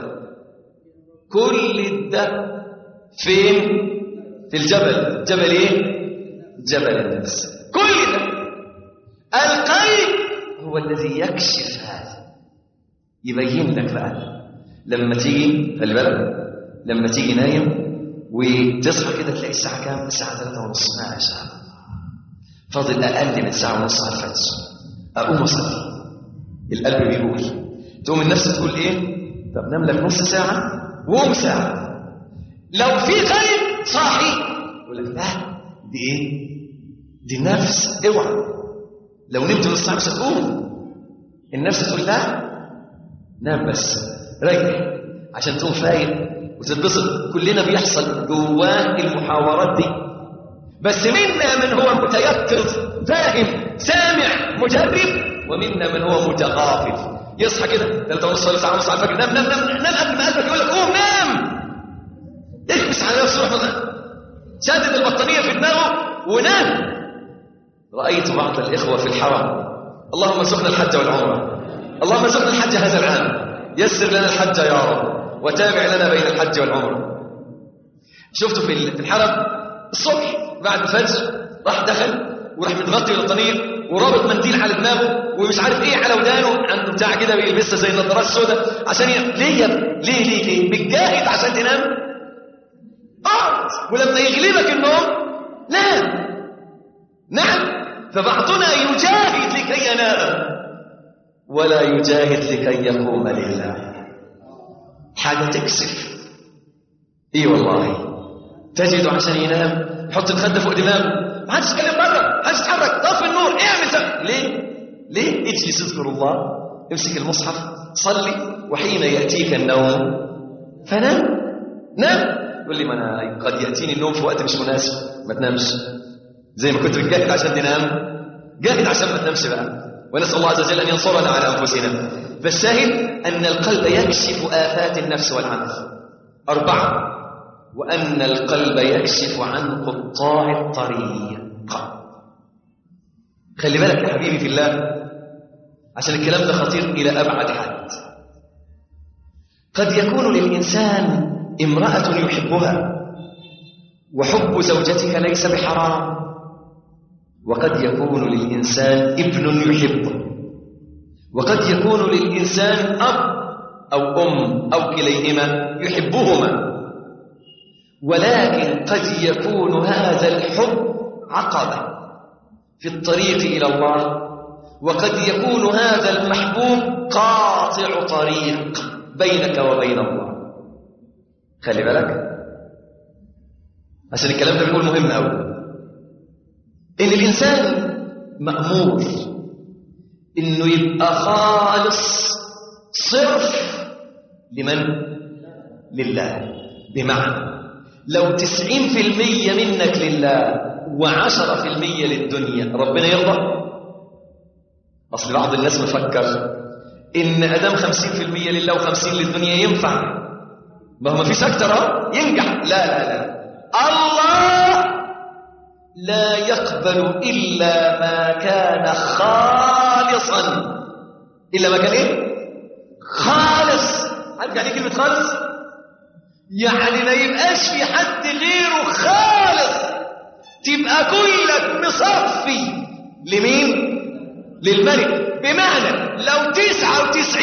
كل ده فين؟ في الجبل. جبل ايه؟ جبل النفس. كل ده القلب هو الذي يكشف هذا، يبين لك بقى. لما تيجي، خلي بالك، لما تيجي نايم وتصحى كده تلاقي الساعة كام؟ الساعة 3:30. ما شاء الله، فاضل أقل من ساعة ونص على الفجر، أقوم أصلي. القلب بيقول، تقوم النفس تقول إيه؟ طب نام لك نص ساعة وقوم ساعة. لو في قلب صاحي يقول لك لا، دي إيه؟ دي النفس، اوعى. لو نمت نص ساعة مش هتقوم. النفس تقول لا، نام بس، ريح عشان تقوم فايق وتتبسط. كلنا بيحصل جواه المحاورات دي، بس منا من هو متيقظ فاهم سامع مجرب، ومنا من هو متغافل. يصحى كده 3:30 ولا ساعة ونص على الفجر، نام نام نام نام قبل ما قلبك يقول لك قوم نام. اكبس على نفسه، روح شدد البطانية في دماغه ونام. رأيت بعض الإخوة في الحرم، اللهم ارزقنا الحج والعمرة، اللهم ارزقنا الحج هذا العام، يسر لنا الحج يا رب، وتابع لنا بين الحج والعمرة. شفته في الحرم الصبح بعد الفجر، راح دخل وراح متغطي البطانية ورابط منديل على دماغه ومش عارف ايه على ودانه، عنده بتاع كده بيلبسها زي النظارات السوداء عشان ليه يا ليه بتجاهد عشان تنام؟ ولما يغلبك النوم نام. فبعضنا يجاهد لكي ينام ولا يجاهد لكي يقوم لله. حاجة تكسف. اي والله، تجد عشان ينام يحط الخده فوق دماغه، ما حدش يتكلم بره، ما حدش يتحرك، طفي النور، اعمل ليه؟ اجلس اذكر الله، امسك المصحف، صلي، وحين يأتيك النوم فنام. نام. يقول لي ما انا قد يأتيني النوم في وقت مش مناسب. ما تنامش زي ما كنت بتجاهد عشان تنام، جاهد عشان ما تنامش بقى. ونسأل الله عز وجل أن ينصرنا على أنفسنا. فالشاهد أن القلب يكشف آفات النفس والعمل. 4، وأن القلب يكشف عن قطاع الطريق. خلي بالك يا حبيبي في الله، عشان الكلام ده خطير إلى أبعد حد. قد يكون للإنسان امرأة يحبها، وحب زوجتك ليس بحرام. وقد يكون للإنسان ابن يحبه، وقد يكون للإنسان أب أو أم أو كليهما يحبهما، ولكن قد يكون هذا الحب عقبة في الطريق إلى الله، وقد يكون هذا المحبوب قاطع طريق بينك وبين الله. خلي بالك، عشان الكلام ده بيقول مهم أوي. إن الإنسان مأمور إنه يبقى خالص صرف لمن؟ لله. بمعنى لو 90% منك لله و10% للدنيا، ربنا يرضى؟ أصل بعض الناس مفكر إن أدام 50% لله و50 للدنيا ينفع، ما هو ما فيش أكتر ينجح. لا، الله لا يقبل إلا ما كان خالصا. إلا ما كان إيه؟ خالص. عارف يعني كلمة خالص؟ يعني ما يبقاش في حد غيره خالص، تبقى كلك مصفي. لمين؟ للملك. بمعنى لو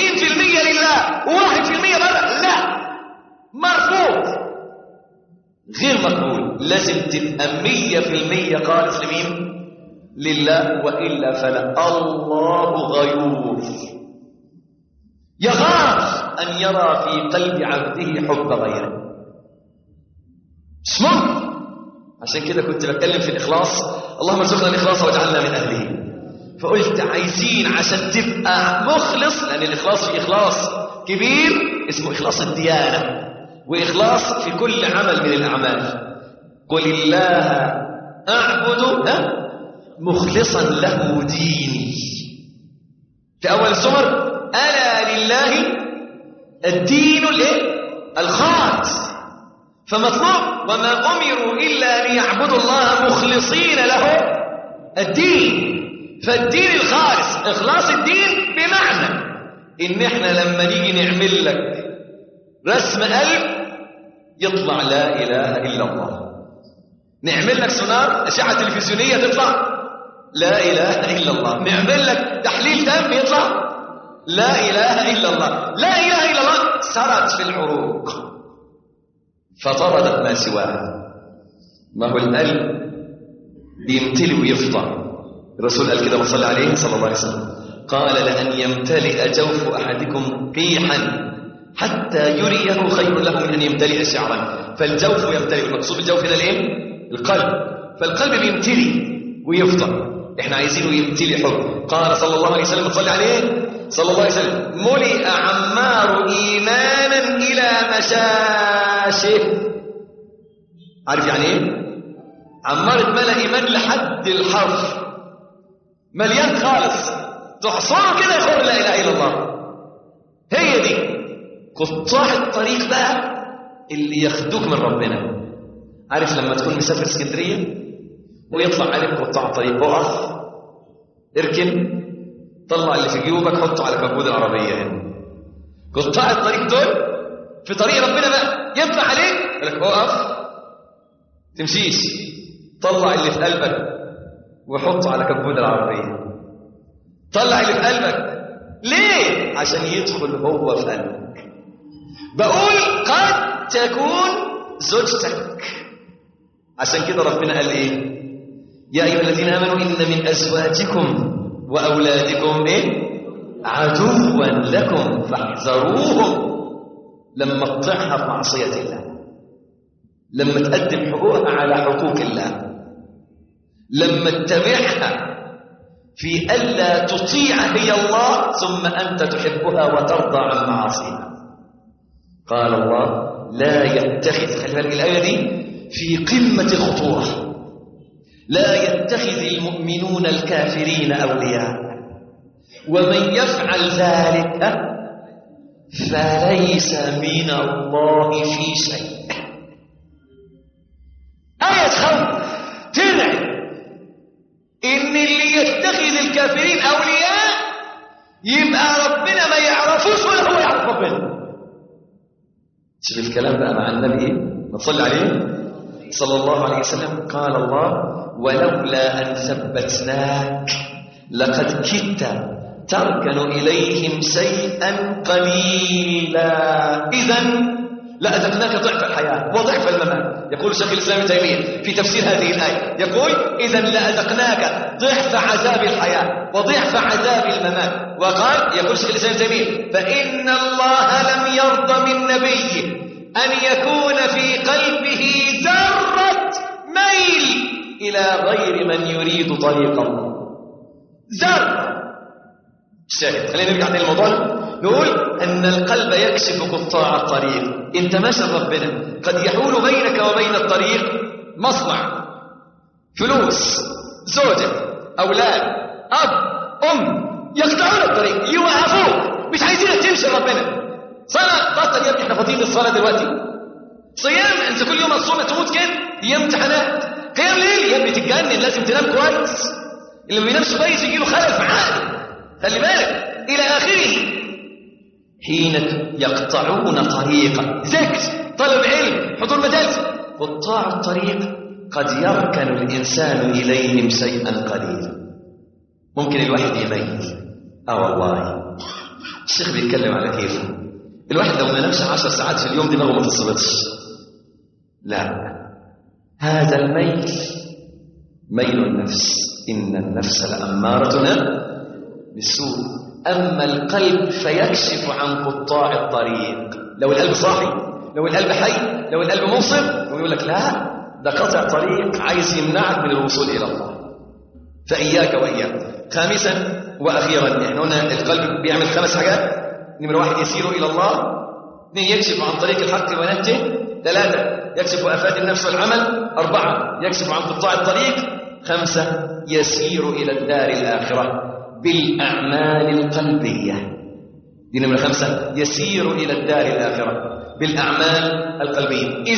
99% لله و1% بره، لا، مرفوض. غير مقبول. لازم تبقى 100% خالص لمين؟ لله، وإلا فلا. الله غيور يخاف أن يرى في قلب عبده حب غيره. مش ممكن. عشان كده كنت بتكلم في الإخلاص، اللهم ارزقنا الإخلاص واجعلنا من أهله. فقلت عايزين عشان تبقى مخلص، لأن الإخلاص في إخلاص كبير اسمه إخلاص الديانة، وإخلاص في كل عمل من الأعمال. قل الله أعبد مخلصا له ديني. في أول السمر ألا لله الدين الخالص. فمطلوب وما أمروا إلا أن يعبدوا الله مخلصين له الدين. فالدين الخالص، إخلاص الدين بمعنى إن إحنا لما نيجي نعمل لك رسم قلب يطلع لا إله إلا الله، نعمل لك سونار أشعة تلفزيونية تطلع لا إله إلا الله، نعمل لك تحليل دم يطلع لا إله إلا الله. لا إله إلا الله سرت في العروق فطردت ما سواها. ما هو القلب بيمتلي ويفضى. الرسول قال كده وصلى عليه صلى الله عليه وسلم، قال لأن يمتلئ جوف أحدكم قيحا حتى يريه خير له من أن يمتلئ شعرا. فالجوف يمتلئ، المقصود بالجوف هنا الايه؟ القلب. فالقلب بيمتلي ويفضى، احنا عايزينه يمتلي حب. قال صلى الله عليه وسلم، تصلي عليه صلى الله عليه وسلم، ملئ عمار إيمانا إلى مشاشه. عارف يعني ايه؟ عمار اتملأ إيمان لحد الحرف، مليان خالص، تحصره كده يقول لا إله إلا الله. هي دي قطاع الطريق بقى اللي ياخدوك من ربنا. عارف لما تكون مسافر اسكندرية ويطلع عليك قطاع الطريق، اقف اركن، طلع اللي في جيوبك حطه على كبود العربية هنا. قطاع الطريق دول في طريق ربنا بقى يطلع عليك يقول لك اقف تمشيش، طلع اللي في قلبك وحطه على كبود العربية. طلع اللي في قلبك ليه؟ عشان يدخل هو في قلبك. بقول قد تكون زوجتك. عشان كده ربنا قال ايه؟ يا أيها الذين آمنوا إن من أزواجكم وأولادكم عدوا لكم فاحذروهم. لما تطيعها في معصية الله، لما تقدم حقوقها على حقوق الله، لما تتبعها في ألا تطيع هي الله ثم أنت تحبها وترضى عن معاصيها. قال الله لا يتخذ، خلي بالك الآية دي في قمة الخطورة، لا يتخذ المؤمنون الكافرين أولياء ومن يفعل ذلك فليس من الله في شيء. آية خوف تدعي إن اللي يتخذ الكافرين أولياء يبقى ربنا ما يعرفوش ولا هو يعرف ربنا. شوف الكلام بقى مع النبي إيه؟ ما تصلي عليه صلى الله عليه وسلم. قال الله ولولا أن ثبتناك لقد كدت تركن إليهم شيئا قليلا إذن لأذقناك ضعف الحياة وضعف الممات. يقول شيخ الإسلام ابن تيمية في تفسير هذه الآية، يقول إذن لأذقناك ضعف عذاب الحياة وضعف عذاب الممات. وقال يقول شيخ الإسلام ابن تيمية فإن الله لم يرضى من نبي أن يكون في قلبه ذرة ميل إلى غير من يريد طريق الله. ذرة شاهد. خلينا نرجع تاني الموضوع. نقول أن القلب يكشف قطاع الطريق. أنت ماشي ربنا، قد يحول بينك وبين الطريق مصنع، فلوس، زوجة، أولاد، أب، أم، يقطعون الطريق، يوقفوك، مش عايزينك تمشي ربنا. صلاة بطل يا ابني، احنا فاضيين للصلاة دلوقتي. صيام، انت كل يوم الصوم تموت كده، دي امتحانات. قيام ليل يا ابني تتجنن، لازم تنام كويس. اللي ما بينامش كويس يجي له خلل في عقله، خلي بالك الى اخره. حين يقطعون طريقا، ذكر، طلب علم، حضور مجالس، قطاع الطريق قد يركن الانسان اليهم شيئا قليلا. ممكن الواحد يميل. والله الشيخ بيتكلم على كيفه. الواحد لو ما نامش 10 ساعات في اليوم دماغه ما تصبتش. لا، هذا الميل ميل النفس، إن النفس لأمارة بالسوء. أما القلب فيكشف عن قطاع الطريق. لو القلب صاحي، لو القلب حي، لو القلب منصف، ويقول لك لا ده قطع طريق عايز يمنعك من الوصول إلى الله. فإياك وإياك. خامسا وأخيرا، احنا قلنا القلب بيعمل 5 حاجات. نمرة 1 يسير إلى الله، 2 يكشف عن طريق الحق ونهجه، 3 يكشف آفات النفس والعمل، 4 يكشف عن قطاع الطريق، 5 يسير إلى الدار الآخرة بالأعمال القلبية. دي نمرة 5، يسير إلى الدار الآخرة بالأعمال القلبية.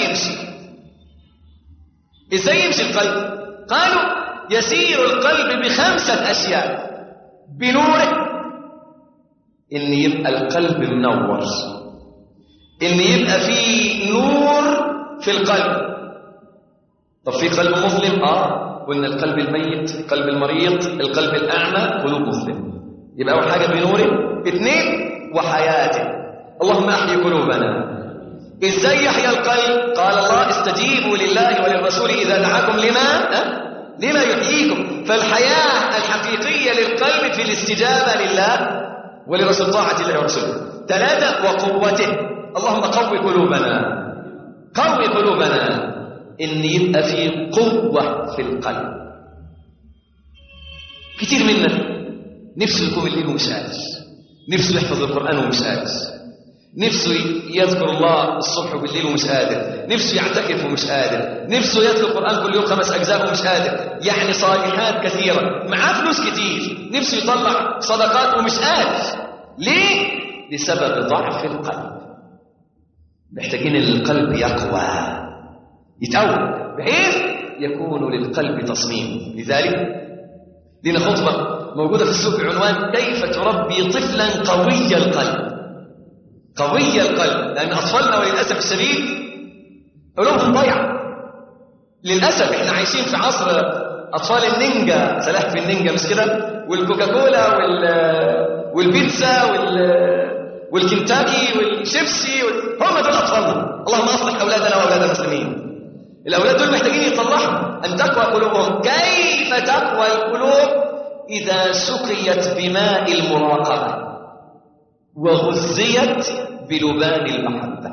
إزاي يمشي القلب؟ قالوا يسير القلب ب5 أشياء. بنوره، إن يبقى القلب منور، إن يبقى فيه نور في القلب. طب في قلب مظلم؟ قلنا القلب الميت، القلب المريض، القلب الأعمى قلوب مظلم. يبقى أول حاجة بنوره. 2 وحياته. اللهم أحيي قلوبنا. إزاي يحيى القلب؟ قال الله استجيبوا لله وللرسول إذا دعاكم لما يحييكم. فالحياة الحقيقية للقلب في الاستجابة لله ولرسول، طاعة الله ورسوله. 3 وقوته. اللهم قوي قلوبنا، إن يبقى في قوة في القلب. كتير منا نفسه يقوم الليل ومش قادر، نفسه يحفظ القرآن ومش قادر، نفسه يذكر الله الصبح وبالليل ومش قادر، نفسه يعتكف ومش قادر، نفسه يتلو القرآن كل يوم 5 أجزاء ومش قادر. يعني صالحات كثيرة، معاه فلوس كتير، نفسه يطلع صدقات ومش قادر. ليه؟ بسبب ضعف القلب. محتاجين القلب يقوى، يتقوى، بحيث يكون للقلب تصميم. لذلك لنا خطبة موجودة في السوق بعنوان كيف تربي طفلا قوي القلب. لأن أطفالنا وللأسف الشديد قلوبهم ضيعة. للأسف احنا عايشين في عصر أطفال النينجا، سلاحف النينجا مش كده، والكوكاكولا والبيتزا والكنتاكي والشيبسي هم دول أطفالنا. اللهم أصلح أولادنا وأولاد المسلمين. الأولاد دول محتاجين يطلعهم أن تقوى قلوبهم. كيف تقوى القلوب؟ إذا سقيت بماء المراقبة وغذيت بلبان المحبة.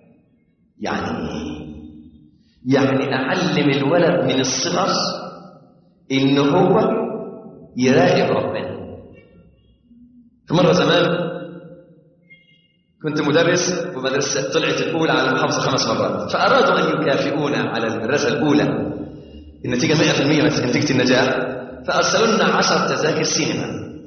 يعني أعلم الولد من الصغر إن هو يراقب ربنا. في مرة زمان كنت مدرس ومدرسة طلعت الأولى على المحافظة 5 مرات، فأرادوا أن يكافئونا على المدرسة الأولى النتيجة 100% نتيجة النجاح، فأرسلوا لنا 10 تذاكر سينما.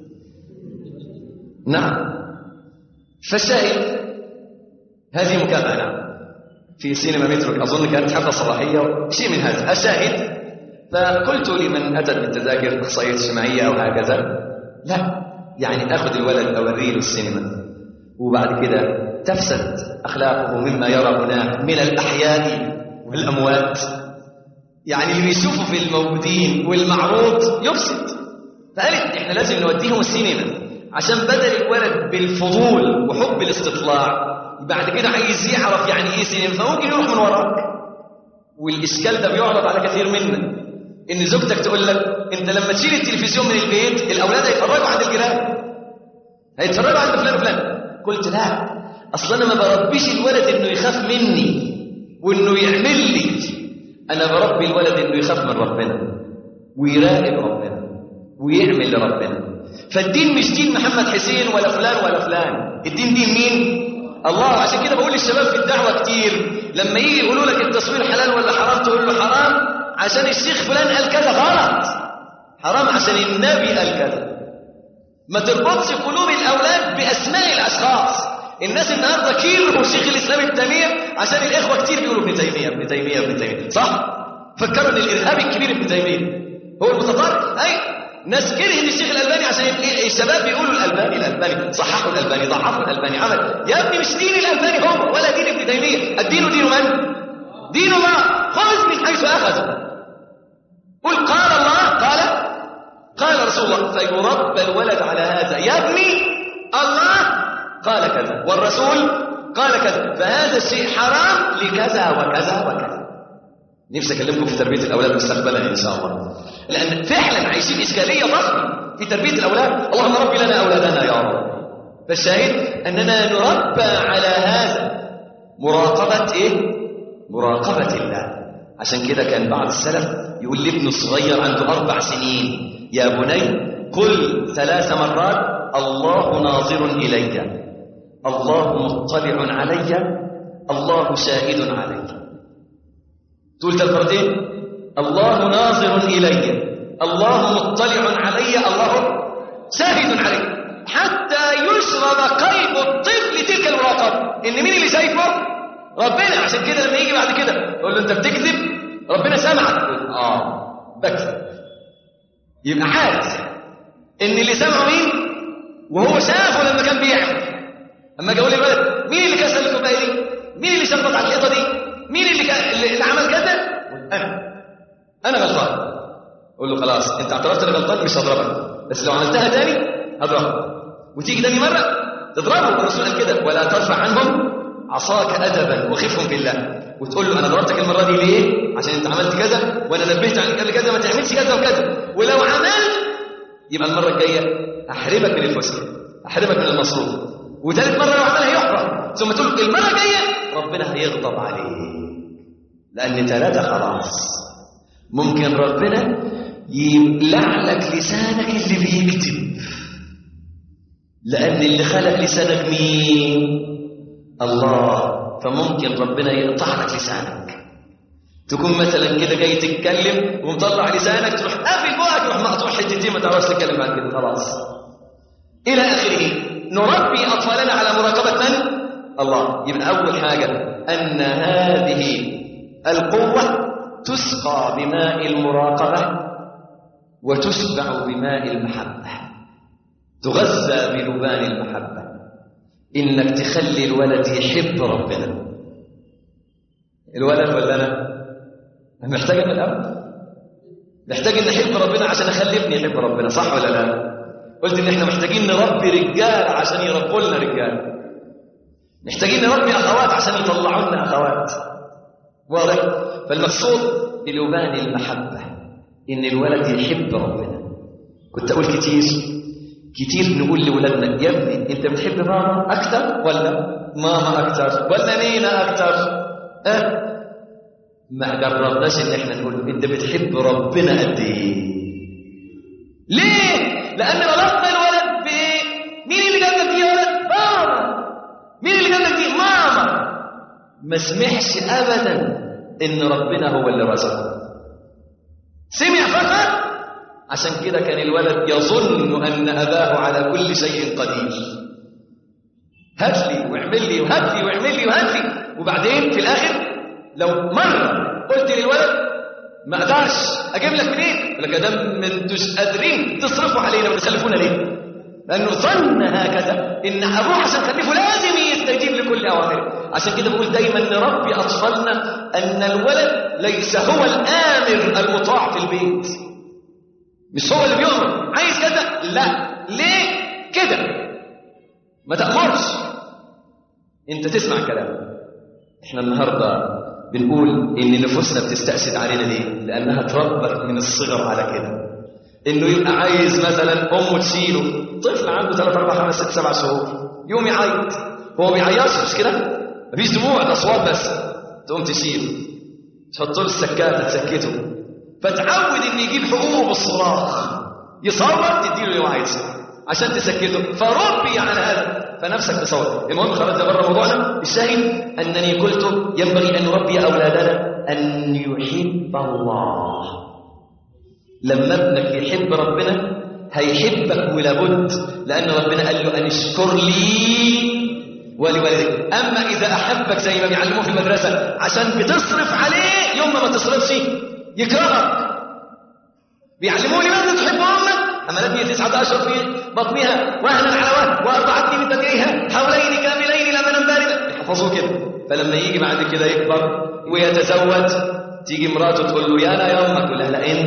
نعم. فالشاهد هذه مكافأة. نعم. في سينما مترو أظن كانت حفلة صباحية شيء من هذا. الشاهد فقلت لمن أتت بالتذاكر إحصائية اجتماعية أو هكذا، لا يعني أخذ الولد أوريه السينما وبعد كده تفسد أخلاقه مما يرى هناك من الأحياء والأموات. يعني اللي بيشوفوا في الموجودين والمعروض يفسد. فقالت إحنا لازم نوديهم السينما عشان بدل الولد بالفضول وحب الاستطلاع بعد كده عايز يعرف يعني إيه سينما، فممكن يروح من وراك. والإشكال ده بيعرض على كثير منا، إن زوجتك تقول لك أنت لما تشيل التلفزيون من البيت الأولاد هيتفرجوا عند الجيران، هيتفرجوا عند فلان وفلان. قلت لا، أصلا أنا ما بربيش الولد إنه يخاف مني وإنه يعمل لي، أنا بربي الولد إنه يخاف من ربنا ويراقب ربنا ويعمل لربنا. فالدين مش دين محمد حسين ولا فلان ولا فلان، الدين دين مين؟ الله. عشان كده بقول للشباب في الدعوة كتير لما يجي يقولوا لك التصوير حلال ولا حرام تقول له حرام عشان الشيخ فلان قال كذا، غلط. حرام عشان النبي قال كذا. ما تربطش قلوب الأولاد بأسماء الأشخاص. الناس النهارده كيروا شيخ الإسلام ابن تيمية عشان الإخوة كتير بيقولوا ابن تيمية ابن تيمية ابن تيمية، صح؟ فكروا إن الإرهابي الكبير ابن تيمية هو المتطرف. أي ناس كرهت الشيخ الألباني عشان الشباب بيقولوا الألباني صححوا الألباني ضعفوا الألباني عمل. يا ابني مش دين الألباني هو ولا دين ابن تيمية. الدين دين من؟ دين الله. خذ من حيث أخذ. قل قال الله قال رسول الله، فيربى الولد على هذا. يا ابني الله قال كذا والرسول قال كذا، فهذا الشيء حرام لكذا وكذا وكذا. نفسي أكلمكم في تربية الأولاد مستقبلا إن شاء الله، لأن فعلا عايشين إشكالية ضخمة في تربية الأولاد. اللهم رب لنا أولادنا يا رب. فالشاهد أننا نربى على هذا، مراقبة إيه؟ مراقبة الله. عشان كده كان بعض السلف يقول لابنه الصغير عنده 4 سنين: يا بني قل 3 مرات الله ناظر إلي، الله مطلع علي، الله شاهد علي. تقول 3 مرتين: الله ناظر إلي، الله مطلع علي، الله شاهد علي، حتى يشرب قلب الطفل تلك المراقبة. إن مين اللي شايفه؟ ربنا. عشان كده لما يجي بعد كده يقول له أنت بتكذب، ربنا سمعك. بكذب. يبقى حاس إن اللي سمعه مين؟ وهو شافه لما كان بيعمل. أما جاء لي الولد: مين اللي كسر الكوباية دي؟ مين اللي شخبط على الحيطة دي؟ مين اللي عمل كذا؟ أنا غلطان. أقول له خلاص أنت اعترفت أنا غلطان، مش هضربك، بس لو عملتها تاني هضربك. وتيجي تاني مرة تضربه. الرسول قال كده: ولا ترفع عنهم عصاك أدبا وخفهم في الله. وتقول له أنا ضربتك المرة دي ليه؟ عشان أنت عملت كذا، وأنا نبهت عنك قبل كذا ما تعملش كذا وكذا، ولو عملت يبقى المرة الجاية أحرمك من الفسق، أحرمك من المصروف. وثالث مرة لو عملها يحرم. ثم تقول المرة الجاية ربنا هيغضب عليك، لأن 3 خلاص. ممكن ربنا يبلع لك لسانك اللي بيكتب، لأن اللي خلق لسانك مين؟ الله. فممكن ربنا يقطع لك لسانك. تكون مثلا كده جاي تتكلم ومطلع لسانك، تروح قافل بقك، تروح مقطوع حتتين، ما تعرفش تتكلم بعد كده خلاص. إلى آخره. نربي أطفالنا على مراقبة من؟ الله. يبقى أول حاجة أن هذه القوة تسقى بماء المراقبة وتشبع بماء المحبة، تغذى بلبان المحبة. إنك تخلي الولد يحب ربنا. الولد ولا أنا؟ محتاج من الأول، محتاج إن أحب ربنا عشان أخلي ابني يحب ربنا، صح ولا لا؟ قلت إن إحنا محتاجين نربي رجال عشان يربوا لنا رجال، محتاجين نربي أخوات عشان يطلعوا لنا أخوات. واضح؟ فالمقصود بلبان المحبة إن الولد يحب ربنا. كنت أقول كتير نقول لولادنا: يا ابني أنت بتحب ماما أكتر ولا ماما أكتر ولا نينا أكتر؟ ما جربناش إن إحنا نقول أنت بتحب ربنا قد إيه؟ ليه؟ لأن ربطنا الولد مين اللي جنبك دي يا ولد؟ ماما. مين اللي جنبك دي؟ ماما. ما سمحش أبدا إن ربنا هو اللي رزقه، سمع فقط. عشان كده كان الولد يظن أن أباه على كل شيء قدير. هات لي واعمل لي وهات لي واعمل لي وهات لي. وبعدين في الآخر لو مرة قلت للولد ما أقدرش أجيب لك منين، يقول لك ده ما انتوش قادرين تصرفوا علينا وتخلفونا ليه؟ لأنه ظن هكذا إن أبوه عشان خلفه لازم يستجيب لكل أوامره. عشان كده بقول دايما نربي أطفالنا أن الولد ليس هو الآمر المطاع في البيت، مش هو اللي بيؤمر عايز كذا، لا. ليه كده؟ ما تأمرش، انت تسمع كلام. احنا النهاردة بنقول ان نفوسنا بتستأسد علينا ليه؟ لأنها تربت من الصغر على كده، انه يبقى عايز مثلا امه تشيله. طفل عنده 3 4 5 6 7 شهور يوم يعيط، هو بيعيطش مش كده؟ مفيش دموع، ده اصوات بس. تقوم تشيله، تحط له السكاتة تسكته، فتعود ان يجيب حقوقه بالصراخ، يصوت تديله اللي هو عايزه عشان تسكته، فربي على هذا فنفسك تصوت. المهم خرجنا بره موضوعنا. الشاهد انني قلت ينبغي ان نربي اولادنا ان يحب الله. لما ابنك يحب ربنا هيحبك ولابد، لان ربنا قال له ان اشكر لي ولوالديك. اما اذا احبك زي ما بيعلموه في المدرسه عشان بتصرف عليه، يوم ما تصرفش يكرهك. بيعلموني لماذا تحب امك؟ حملتني 19 في بطنها وهنا على وهن وارضعتني من ثدييها حولين كاملين لبنا باردا. يحفظوه كده. فلما يجي بعد كده يكبر ويتزوج، تيجي مراته تقول له يا انا يا امك، يقول لها لا انت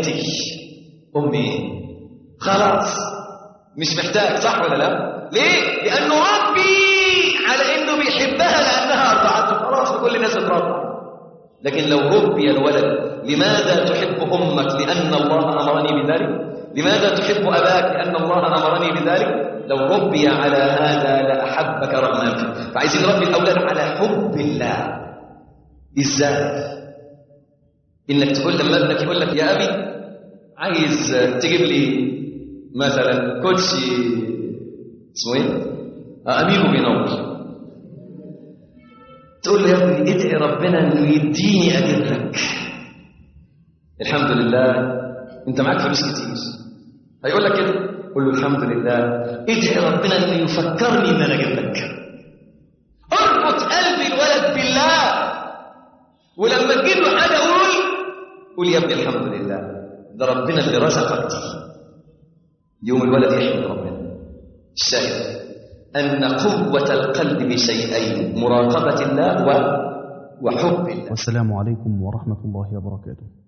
امي. خلاص مش محتاج، صح ولا لا؟ ليه؟ لانه ربي على انه بيحبها لانها ارضعته، خلاص كل الناس بترضع. لكن لو ربي الولد لماذا تحب أمك؟ لأن الله أمرني بذلك. لماذا تحب أباك؟ لأن الله أمرني بذلك. لو ربي على هذا لأحبك رغم أنفك. فعايزين نربي الأولاد على حب الله. إزاي؟ إنك تقول لما ابنك يقول لك يا أبي عايز تجيب لي مثلا كوتشي اسمه ايه؟ أميره بينور، تقول له يا ابني ادعي ربنا انه يديني اجيب لك. الحمد لله انت معاك فلوس كتير، هيقول لك كده، قول له الحمد لله ادعي ربنا انه يفكرني ان انا اجيب لك. اربط قلب الولد بالله، ولما تجيب له حاجه قول يا ابني الحمد لله ده ربنا اللي رزقك دي. يوم الولد يحمد ربنا. الشاهد أن قوة القلب بشيئين: مراقبة الله وحب الله. والسلام عليكم ورحمة الله وبركاته.